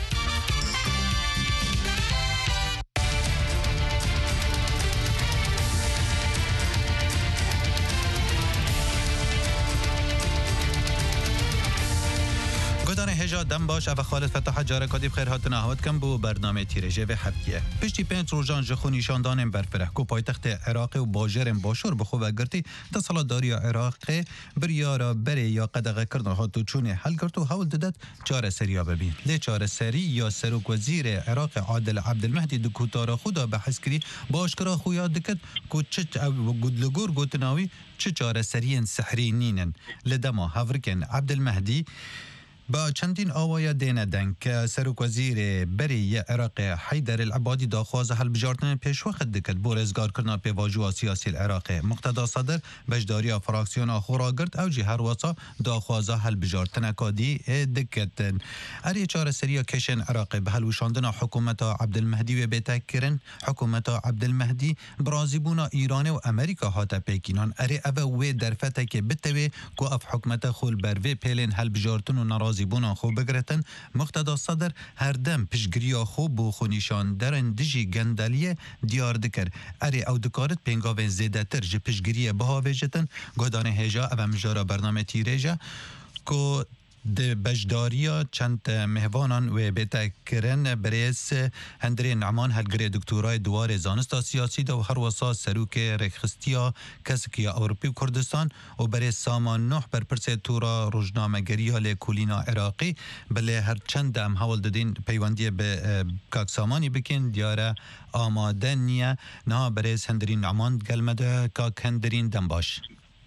هجا دم باش او خالد فتح جاره کادی بخیر هاتن اهوت کم بو برنامه تیرژه و هفتیه پشتی 5 روزان جخو نشاندان برفره کو پایتخت عراق و باجرم باشور بخو و گرتی تصالات داری عراق بریارا بری یا قدغه کردن هاتو چونه حل کرد و حول دادت چاره سریا ببین لی چاره سری یا سروک وزیر عراق عادل عبدالمهدی دکوتارا خدا بحث کری باشکرا خویا دکت کو چت او گودلگور گوتناوی چه چاره سرین سحری نینن لدما هفرکن عبدالمهدی با چندین آوایا دینه دن که سروک وزیر بری عراق حیدر العبادی داخواز حل بجارتن پیش وقت دکت بو رزگار کرنا پی واجوه سیاسی العراق مقتدا صدر بجداری فراکسیون آخورا گرد او جی هر وصا داخواز حل بجارتن کادی دکتن اری چار سریا کشن عراق به هلوشاندن حکومت عبدالمهدی و بتکرن حکومت عبدالمهدی برازیبونا ایران و امریکا هاتا پیکینان اری او و درفته که بتوی کو اف حکومت خول بروی پیلن حل بجارتن و نرازی بونا خوب بگرتن مقتدا صدر هر دم پشگریا خوب بو خونیشان درن دجی گندلیه دیار دکر اری او دکارت پینگاوین زیده تر جه پشگریه بها ویجتن گودان هجا او مجارا برنامه تیریجا که د بجداریا چند مهوانان و بتکرن بریس هندری نعمان هلگری دکتورای دوار زانستا سیاسی دا و هر وسا سروک رخستیا کسکیا اوروپی و کردستان و بریس سامان نوح بر پرسه تورا روزنامه‌گری ها کولینا عراقی بله هر چند هم حوال دادین پیوندی به کاک سامانی بکن دیاره آماده نیه نه بریس هندری نعمان گلمده کاک هندرین دنباش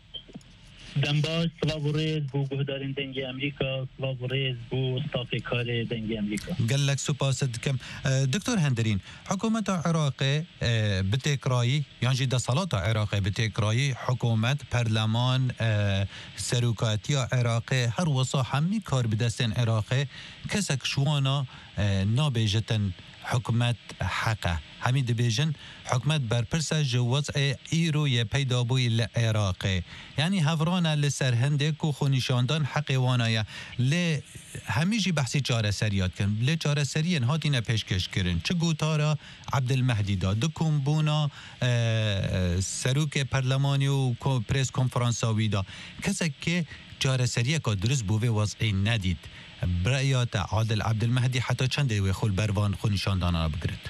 دنباش سلاو ریز بو گهدارین دنگی امریکا سلاو ریز بو استاف کار دنگی امریکا قال لك سپاس دکم دکتر هندرین حکومت عراق بتکرایی یعنی د صلات عراق بتکرایی حکومت پارلمان سروکاتی عراق هر وصا همی کار بدستن عراق کسک شوانا نابجتن حکومت حقه همین دبیجن حکومت برپرس جواز ایرو یه پیدا بوی العراق یعنی هفرانا لسر هنده کو خونیشاندان حق وانایا ل همیجی بحثی چاره سریات کن ل چاره سرین هاتینا پیشکش کرن چه گوتارا عبدالمهدی دا دکم بونا سروک پارلمانی و پریس کنفرانساوی دا کسی که چاره سریه که درست بوه وضعی ندید برایات عادل عبدالمهدی حتی چند دیوی خول بروان خونیشاندان را بگرد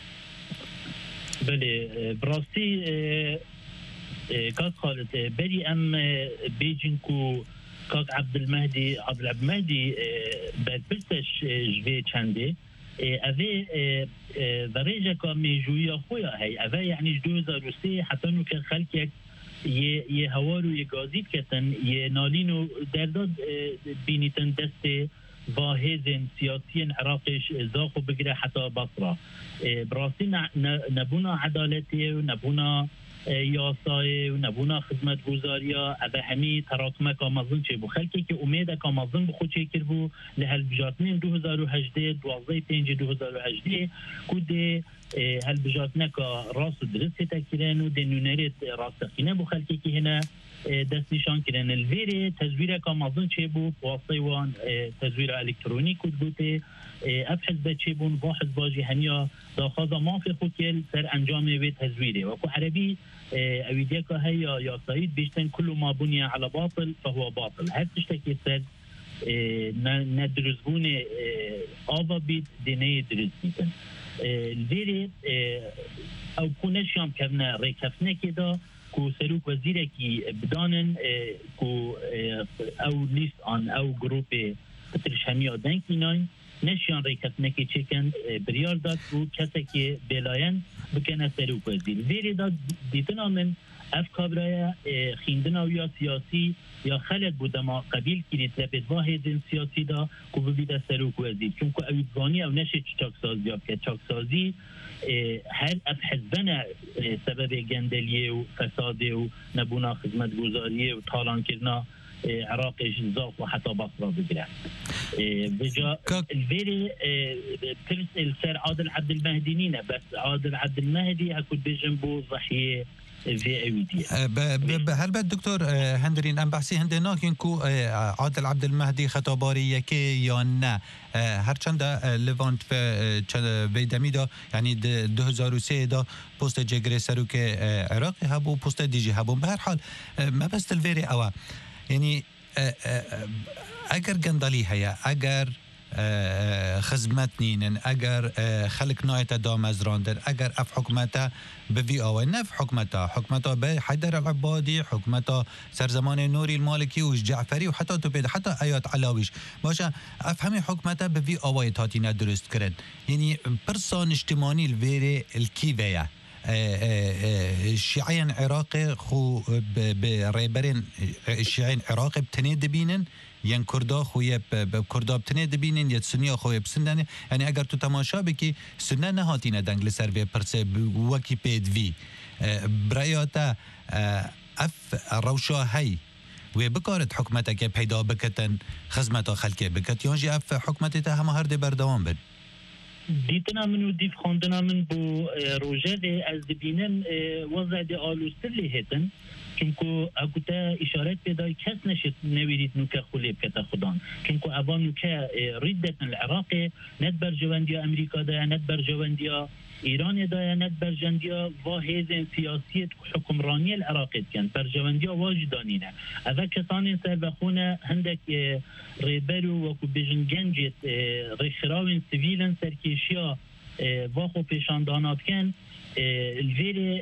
بله براستی کاک خالد بری ام بیجن کو کاک عبدالمهدی برپرسش جوی چنده اوه ورجه که میجوی خویا هی اوه یعنی 2003 حتی نو که خلک یه هوارو یه گازید کتن یه نالینو درداد بینیتن دست واحد سیاسی عراقش زاخو بگیره حتی بصره براستی نبونا عدالتی و نبونا یاسای و نبونا خدمت گزاریا اوه همی تراکمه کامازن چه بو خلکی که امیده کامازن بخود چه کر بو لحل بجاتنین 2018 12 5 2018 کود هل بجاتنه که راست درست تکرین و دنونریت راستقینه بو خلکی که هنه دست نشان کردن الویری تزویر کامازن چه بود واسطه وان تزویر الکترونیک کد بوده ابحث به چه بون واحد باجی هنیا داخل مافی خود کل سر انجام وی تزویره و کو عربی اویدیا که هیا یا سعید بیشتن کل ما بنی على باطل فهو باطل هر تشتکی سر ندرزبون آوا بید دینه درز بیتن الویری او کنشیام کرنه ریکفنه که دا کو سروک وزیره کی بدانن کو او لیست آن او گروپ پترش همیا دنکی ناین نشیان ریکت نکی چکن بریار داد و کسی که بلاین بکنه سروک وزیر ویری داد دیتنا من اف کابرای خیندنا یا سیاسی یا خلق بوده ما قبیل کلیت لپید واحد سیاسی دا که ببیده سروک وزیر چون که اویدگانی او نشه چاکسازی بیاب که چاکسازی هر اف حزبنا سبب گندلیه و فساده و نبونا خدمت گزاریه و طالان کرنا عراق جزاق و حتی بصره بگیره بجا الویری ترس السر عادل عبدالمهدی نینه بس عادل عبدالمهدی هکود بجنبو ضحیه هل بعد دكتور هندرين ام بحثي هندناكين كو عادل عبد المهدي خطاباري يكي یا نه هرچند لوانت في دميدا يعني 2003 دا پست جگری سروک عراقي هبو پست ديجي هبو به هر حال ما بس الفيري او يعني اگر گندلی هيا اگر خدمت نینن اگر خلق نایت دامزراندن اگر اف حکمتا به وی آوه نف حکمتا به حیدر العبادی حکمتا سرزمان نوری المالکی و جعفری و حتی تو بید حتی آیات علاویش باشه اف همه حکمتا به وی آوه تاتینا درست کرد یعنی پرسان اجتماعی الویره الکیوه الشيعين عراقي خو بريبرين الشيعين عراقي بتنيد بينن ین کردا خوی به کردا بتنه دبینن یا سنیا خوی بسندن یعنی اگر تو تماشا بکی سنه نهاتینه دنگل سر به پرسه وکی پیدوی برایاتا اف روشا هی و بکارت حکمتك پیدا بکتن خدمت خلک بکت یانجی اف حکمت هم هر دی بردوام بد دیتنا من و دیف خواندنا من بو روژه ده از دبینن وضع ده آلوستر لیهتن چونکو اگوتا اشارت پیدای کس نشد نویرید نوکه خولیب کتا خودان چونکو اوان نوکه ریدتن العراق ند بر جواندیا امریکا ده ند بر جواندیا ایران ده ند بر جواندیا واحد سیاسیت حکمرانی العراق کن بر جواندیا واجدانینه اوه کسان سر بخونه هندک ریبرو وکو بیجن گنجت ریخراوین سیویلن سرکیشیا واخو پیشاندانات کن الفيري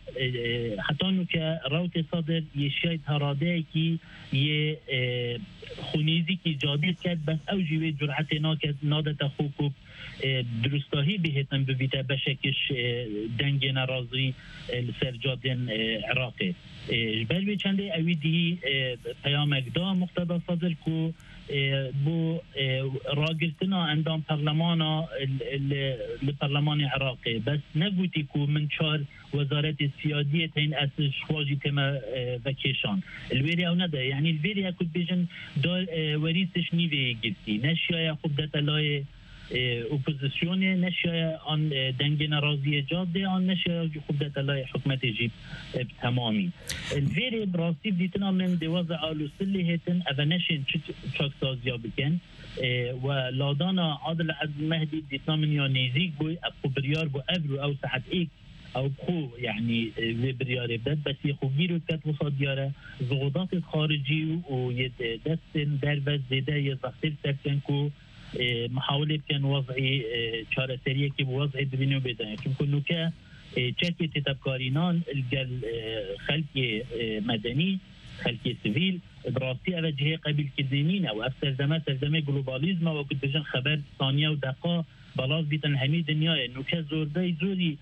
حتى انه كراوت صدر يشيت هراده كي ي خونيزي كي جاديد كد بس او جوي جرعتنا كد نادت خوكوب درستاهي بهتن ببيتا بشكش دنگ نرازي السرجادن عراقي جبال بي چنده اوي دي پیامک دا مقتدا صدر كو بو راگرتنا اندام پارلمانا البرلمان العراقي بس نقوتي كو من شهر وزارة السيادية تين اسس شواجي تما فاكيشان الفيري او ندا يعني الفيري اكو بيجن دول وريسش نيفي جبتي نشيا خبدة لاي اپوزیسیون نشه آن دنگ ناراضی جاده آن نشه خودت لای حکومت جیب تمامی الویری براستی دیتنا من دوازه آلوسلی هتن او نشین چاک سازیا بکن و لادانا عادل عبد المهدی دیتنا من یا نیزیک بوی ابو بریار بو ابرو او ساعت ایک او خو يعني بريار بدد بس يخوجيرو كات وصادياره ضغوطات الخارجي ويدستن دربز زيدا يزختر سكنكو محاولة كان وضعي شارع سريع كي بوضعي ببينو بداية چونكو نوكا چاكي تتبكارينان الجل خلقي مدني خلقي سيفيل براسي على جهة قبيل كدينين او افتر سردمه جلوباليزم او كنت بجن خبر ثانية ودقاء بلاز بيتن همي دنيا نوكا زورداي زوري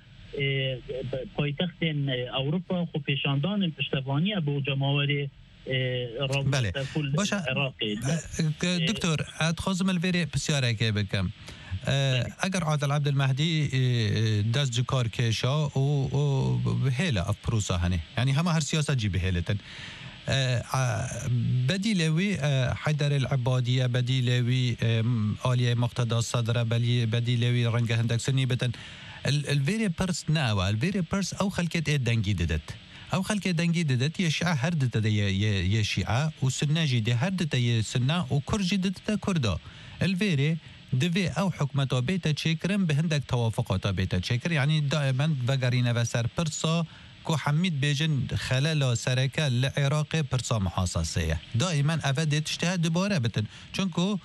پایتخت اوروپا خو پیشاندان پشتوانی ابو جماوری بله باشه دکتر اتخازم الویری بسیاره که بکم اگر عادل عبد المهدی دست جکار کشا و بهله اف پروسا هنه یعنی همه هر سیاست جی بهلتن بديلوي حيدر العبادية بديلوي آلية مقتدى الصدر بديلوي رنجه هندك سني بتن الفيري بيرس ناوا الفيري بيرس او خلكت دنجي ددت او خلكت دنجي ددت يشيعة هردت يشيعة وسنة جدي هردت يسنة وكرجي ددت كردا الفيري دفي او حكمته بيتا تشيكرن بهندك توافقات بيتا تشيكر يعني دائما بقرينا بسر بيرسا كو حميد بيجن خلال سركة العراق برصا محاصصية دائما أفادت تجتهد دبارة بتن چونكو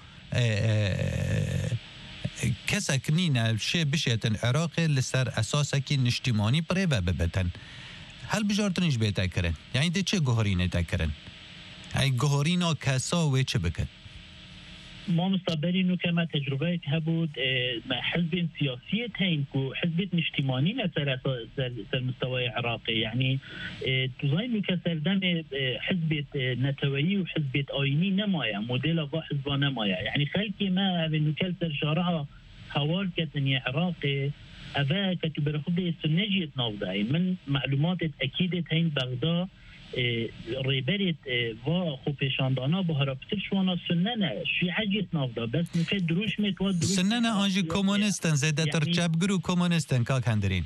كسك نينا شيء بشيت العراق لسر أساسكي نشتماني بريبا ببتن هل بجارتنش بيتا كرن يعني دي چه گوهرينه تا كرن اي گوهرينه كسا و چه بكت ما مستقبلين كما تجربة هبود مع حزب سياسي هين كو حزب اجتماعي لسر مستوى عراقي يعني تزايم كسردم حزب نتوي وحزب آيني نمايا موديل حزب نمايا يعني خلقي ما انه كسر شارعها حوار كتني عراقي أفا كتب رخبه السنجية نوضعي من معلومات أكيدة هين بغداد ريبرت و خو پیشاندانا بهرابتر شوانا سننه شیعه جیت نافده بس نکه دروش میتواد دروش سننه آنجی کمونستن زیده تر چپگرو کمونستن که هندرین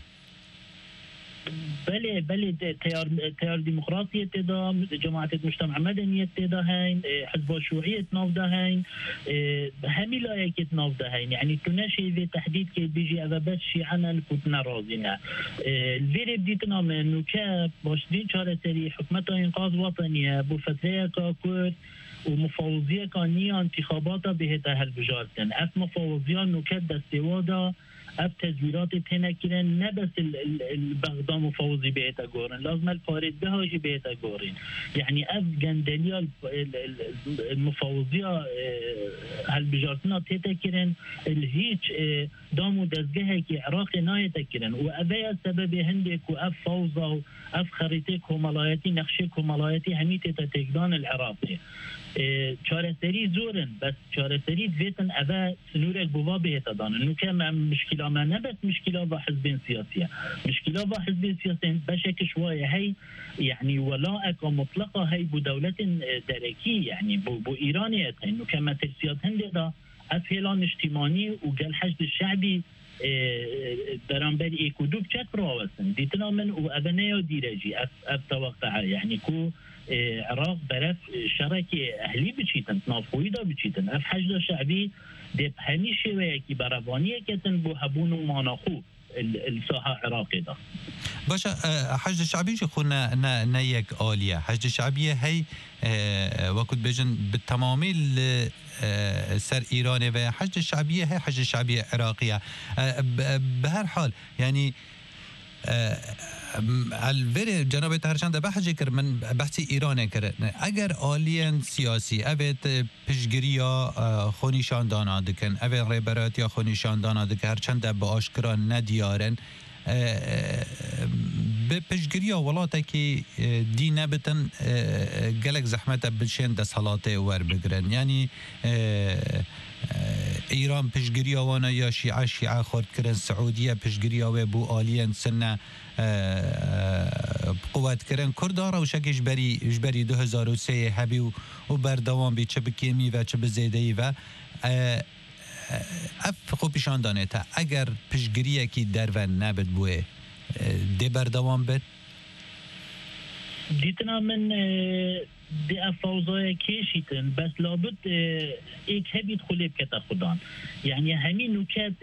بله تيار ديمقراطية تدا جماعة مجتمع مدنية تدا هين حزب شيوعية نافده هين همي لايك نافده هين يعني تناشي في تحديد كي بيجي أذا بس شيعنا نكون رازينا الفيري بديتنا من نكاب باشدين شهر سري حكمة إنقاذ وطنية بفترة كاكورد ومفوضية كانية انتخاباتها بهتا هالبجارتن اف مفوضية نكاد دستوادا اب تزویرات تنکرن نه بس البغداد مفوضی بهتا گورن لازم الفارد بهاجي بهتا گورن يعني اف جندليا المفوضيه هالبجارتنا تتكرن الهيج دامو دزگه کی عراق نای تکرن و اوی سبب هندك و اف فوضى اف خريطه كمالاتي نقشه كمالاتي هميت تتكدان العراقي چارەسەری زۆرن بەس چارەسەری دوێتن ئەvە سنوورێک بووا بهێتەدانن نوکەم ئەم مشکلامە نەبەت مشکلا بە حزبên سیاسیە مشکلا بە حزبên سیاسیین بەشێکش وایە هەی يعني ولاءك مطلقة هي بدولة دركية يعني بو إيرانية إنه كما ترسيات هندي أفهلان اجتماعي وقال حشد الشعبي برانبر إيكودو بشكل راوسن ديتنا من وأبناء ديرجي أف توقع يعني كو عراق برف شركة أهلي بتشيتن نافويدا بتشيتن أف حشد الشعبي دي بهمي شوية كي برابانية كتن بو هبون وماناخو الساحة العراقية ده باشا حشد الشعبي شو خونا نيك آلية حشد الشعبية هي وقت بيجن بالتمامي سر إيراني و حشد الشعبية هي حشد الشعبية عراقية بهر حال يعني الوری جناب تهرشند بحث کر من بحثی ایران کر اگر آلین سیاسی اوت پشگیریا خونیشان دانا دکن اوت ریبراتیا خونیشان دانا دکن هرچند به آشکرا ندیارن به پشگیریا ولاته که دی نبتن گلک زحمت بلشن دست حالات ور بگرن یعنی ایران پشگیریا وانا یا شیعه خورد کرن سعودیه پشگیریا و بو آلین سنه قوت کردن کردار و شکش بری 2003 هبی و بردوام بی چه بکیمی و چه بزیدهی و اف خوبشان دانه تا اگر پشگریه کی درون نبد بوه دی بردوام بد دیتنا من دی افوضای کشیتن بس لابد ایک هبید خلیب کتا خودان يعني همي نكات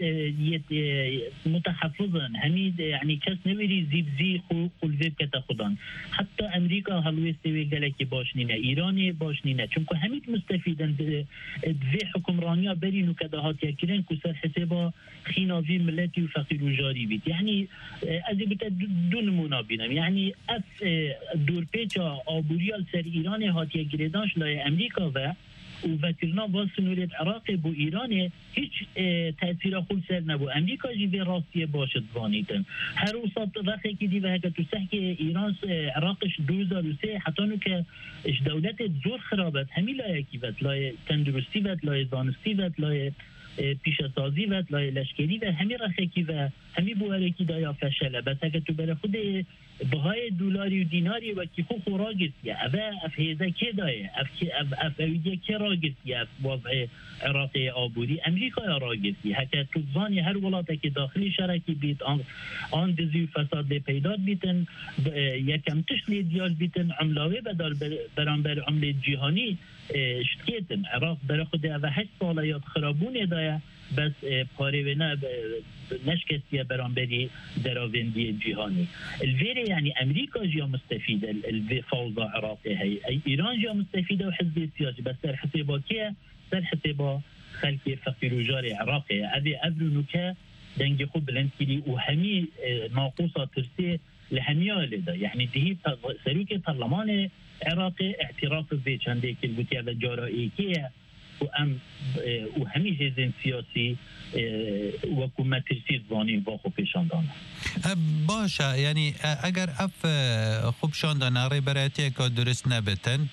متحفظا همي يعني كاس نوري زيبزي خلفيب كتاخدان حتى امريكا هلويستوي قالك باشنينا ايراني باشنينا چونكو هميت مستفيدا في حكمرانيا بري نكدهات يكرين كسر حسابا خينافي ملتي وفقير وجاري بيت يعني ازي بتا دون منابينا يعني اف دور بيچا آبوريال سر ايراني هات يكريدانش لاي امريكا و وفكرنا باسنورية عراقي بو إيراني هيش تأثير خل سر نبو أمريكا جي في راسية باشد ظانيتن هر وسط رخي كدي وهكا تسحكي إيران عراقش 2003 حتى نوكا إش دولة زور خرابت همي لا يكيبت لا تندرستي بت لا زانستي بت لا پیشسازی و لشکری و همین رخکی و همین بوهرکی دایا فشله بس اگه تو بره خود بهای دلاری و دیناری و کی خو راگستیه اف هیزه که دایه اف اویدیه که راگستیه اف وضع عراقی آبوری امریکا راگستیه حتی تو زانی هر ولاته که داخلی شرکی بیت آن دزی و فساد لی پیداد بیتن یکم تشلی دیال بیتن عملاوی بدار برانبر عمل جهانی شتكيتن عراق برا خده و 8 سال یاد خرابونه دایا بس پاره و نه نشکستیه برانبری دراوندی جهانی الویره يعني امریکا جا مستفیده الفوضى عراقی هی ایران جا مستفیده و حزب سیاسی بس سر حسابا کیه سر حسابا خلق فقیر و جار عراقی اوی ابرونو که دنگ خوب بلند کلی و همی ناقوصا ترسي لهمية لدا يعني دهي سلوك برلمان عراقي اعتراف في چندك البوتيا الجرائية وهمي جزء سياسي وكما ترسيد ظانين باخو پیشاندان باشا يعني اگر اف خوب شاندان ریبراتی که درست نبتن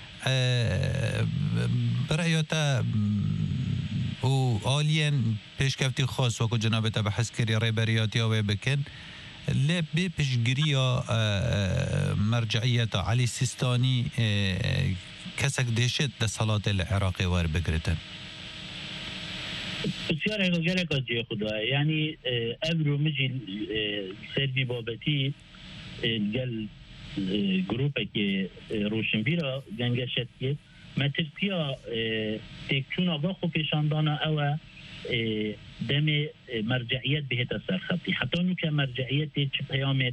برایتا و آلین پیشکفتی خاص وکو جناب تا بحث کری ریبراتی ها بکن لا بپشگیریا مرجعیت علی سیستانی کسک دشت در صلات العراقی وار بگرتن بسیار اگرگرک از جای خدا یعنی ابرو مجی سروی بابتی گل گروپه که روشنبیرا گنگشت که مترسیا تکچون آقا خو پیشاندانا او دم مرجعیت بهت سرخطی حتی نو که مرجعیت چه پیامت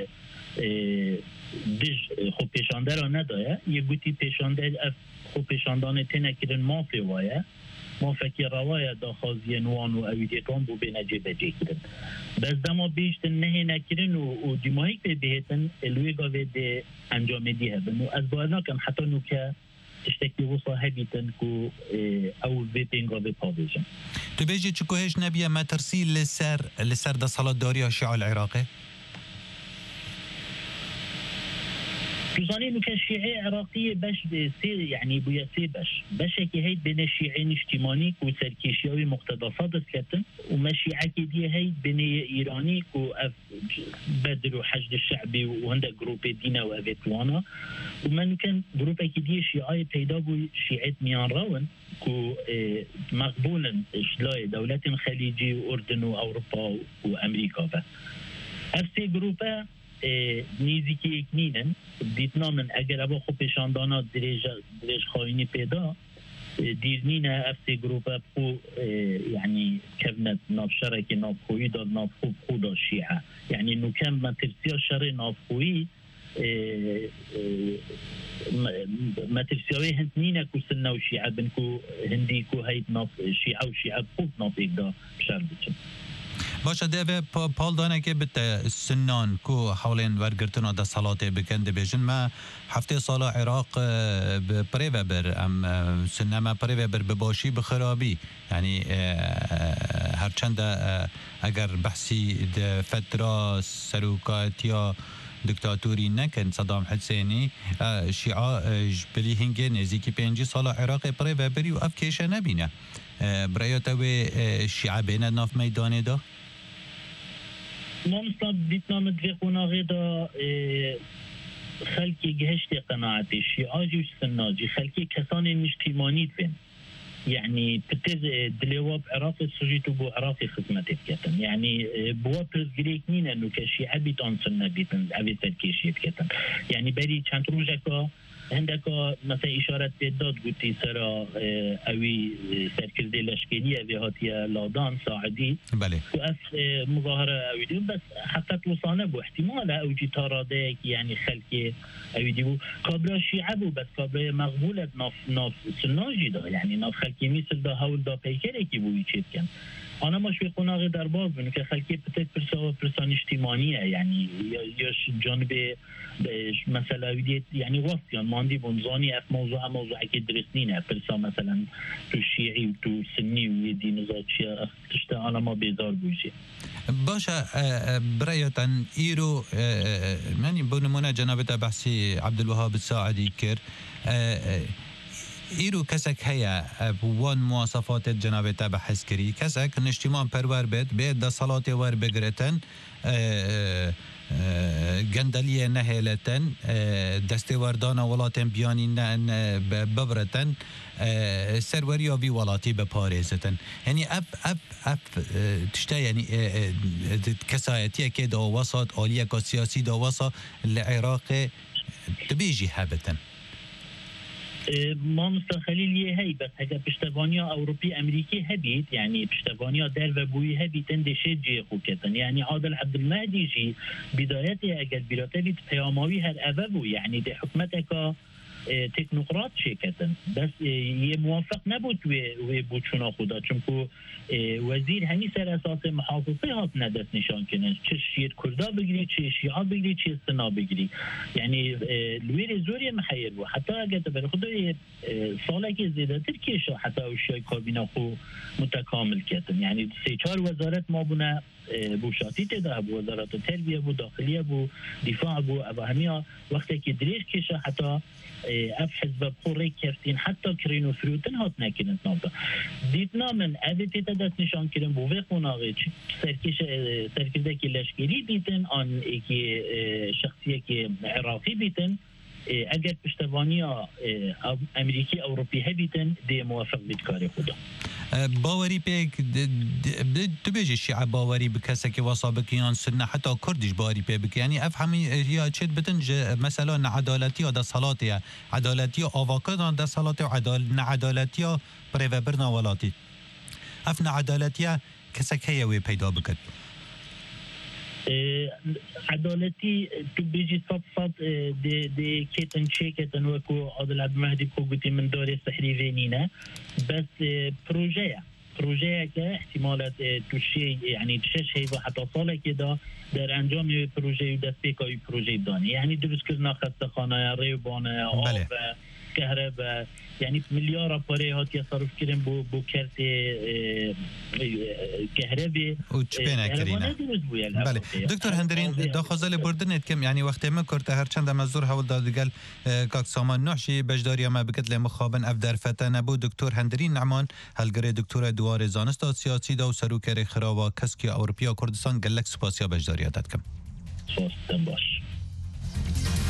دج خو پیشانده را ندایه یه گوتی پیشانده خو پیشاندانه تنکرن مافی وایه مافکی روایه داخازی نوان و اویدیتان بو بینجه بجه کرن بس دما بیشتن نهی نکرن و دیماهی که بهتن الوی گاوه ده انجام دیه بن و از باید نکم حتی نو که اشتكي وصا هبيتن كو او فيتينغ او بابيجن تو بيجي تشكوهش نبيه ما ترسيل لسر ده صلاة داري الشيعة العراقي توزاني إنه كشيعة عراقية باش سير يعني بويا سير باش كي هيد بين الشيعين اجتماعي وسركيشيوي مقتضفات كتن وما شيعة كي هيد بين إيراني بدر وحشد الشعبي وهندا جروب دينا وأفيتوانا وما كان جروب كي شيعي بيدا بو شيعة ميان راون كو مقبولا إشلاء دولات خليجي وأردن وأوروبا وأمريكا هفسي جروبا نيزيكي اكنينن ديتنا من اگر ابا خو پیشاندانا دريج خايني پیدا ديرنينا هفسي جروبا بخو يعني كبنت ناف شركي ناف خوي داد ناف خو دا الشيعة يعني انه كان ما ترسيا شر ناف خوي ما ترسيوي هندنينا كو سنة وشيعة بنكو هندي كو هيد ناف شيعة وشيعة بخو ناف اقدا بشار بچن باشه ده پال دانه که بت سنان کو حولین ورگرتن و دستالات بکند بیشن ما هفته سال عراق پریو بر ام سنه ما پریو بر بباشی بخرابی یعنی هرچند اگر بحثی ده فتره سروکات یا دکتاتوری نکن صدام حسینی شیعه بلی هنگه نزدیکی 5 سال عراق پریو بری و اف کیشه نبینه برایتوی شیعه بین ناف میدانه دا؟ ما مصاب ديتنا مدفق وناغيدا خلقي جهشتي قناعتي الشيعاجي والسناجي خلقي كساني مجتماني فين يعني بتز دلواب عراقي سجيتو بو عراقي خدمتي بكتن يعني بوا برزقليك مين انه كشيعة بيتان سنة بيتن عبي تركيشي بكتن يعني بري چند روجكا عندك مثلا إشارة بداد قلتي سرا أوي سركردي لشكرية بهاتية لادان ساعدي بله وأف مظاهرة أوي دي بس حتى توصانا بو احتمال أوجي تارادك يعني خلقي أوي دي بو كابرا شيعة بو بس كابرا مقبولة ناف سناجي دا يعني ناف خلقي مثل دا هول دا بيكريكي بو يشيد كان أنا مش في قناغ درباز بنو كخلقي بتك برسان اجتماعية يعني يش جانب مثلا وديت يعني وصيان ماندي بنظاني اف موضوع اكيد درسنينه برسا مثلا تو الشيعي وتو السني ويدي نزاع شيء تشتا انا ما بيزار بوجي باشا برأيتان ايرو ماني بنمونه جنابته بحثي عبد الوهاب الساعدي كر ایرو کسک هیا وان مواصفات جنابته بحث کری کسک نشتیمان پرور بید دا صلات ور بگرتن گندلی نهیلتن دستوردان ولاتن بیانی ببرتن سروری وی ولاتی بپارزتن یعنی اف تشتا یعنی کسایتی که دا وسط آلیه که سیاسی دا وسط لعراق تبیجی هبتن ما مستخليل هي بس هكا بشتغانيا أوروبي أمريكي هبيت يعني بشتغانيا دار وبوي هبيتن دشيت جي خوكتن يعني عادل عبد المهدي جي بدايته أجل بلاتبيت بياماوي هر أبابو يعني دي حكمتك تكنوقراط شيكتن بس موافق نبود وبوچونا خدا چونكو وزير همي سر اساس محافظه هات ندست نشان کنن چه شیر کردا بگیری چه شیعه بگیری چه سنا بگیری يعني الوير زوري محير بو حتى اگر بر خدا ساله که زیاده تر کشه حتى اشیاء کابینه خو متکامل کردن يعني 3-4 وزارت ما بونه بوشاتی تدا بو وزارت تربیه بو داخلیه بو دفاع بو ابا همیا وقتی که دریش کشه حتى اف حزب بخوري كفتين حتى كرينو فروتن هات نكرن نابدا ديتنا من اديت تدست نشان كرن بو وقوناغي سركردكي لشكري بيتن ان اكي شخصيه كي عراقي بيتن اگر پشتوانیا امریکی اوروپی هبیتن دی موافق بیتکاری خدا باوری پیک تو بیجی شیعه باوری بکسه که وصابکیان سنه حتی کردیش باوری پی بک یعنی افهمی یا چید بتنج مثلا عدالتی یا دستالات یا عدالتی یا آواکدان دستالات یا نعدالتی یا پریوبرنا ولاتی افنا عدالتی کسه که یوی پیدا بکد عدالتي تبيجي صفصف دي كيتن شيكتن وكو عادل عبد المهدي كوغوتي من دور السحري فينينا بس بروجيه كاحتمالات تشي يعني تشش هي حتى صالة كده در انجام بروجيه ودست بيكاي بروجيه داني يعني درس كرنا خستخانه ريبانه كهرباء يعني مليار پاره هات صرف کردن بو کرت كهرباء وچپینا کرینه. بله دکتر هندرین داخل بردنت کم یعنی وقتی ما کرد هر چند مزور حول دادگل کاک سامان نحشی بجداری ما بکت لمخابن افدر فتن ابو دکتر هندرین نعمان هلگره دکتر دوار زانست سیاسی دا و سروکر خرابا کسکی اروپیا کردستان گلک سپاسیا بجداری داد کم. باش.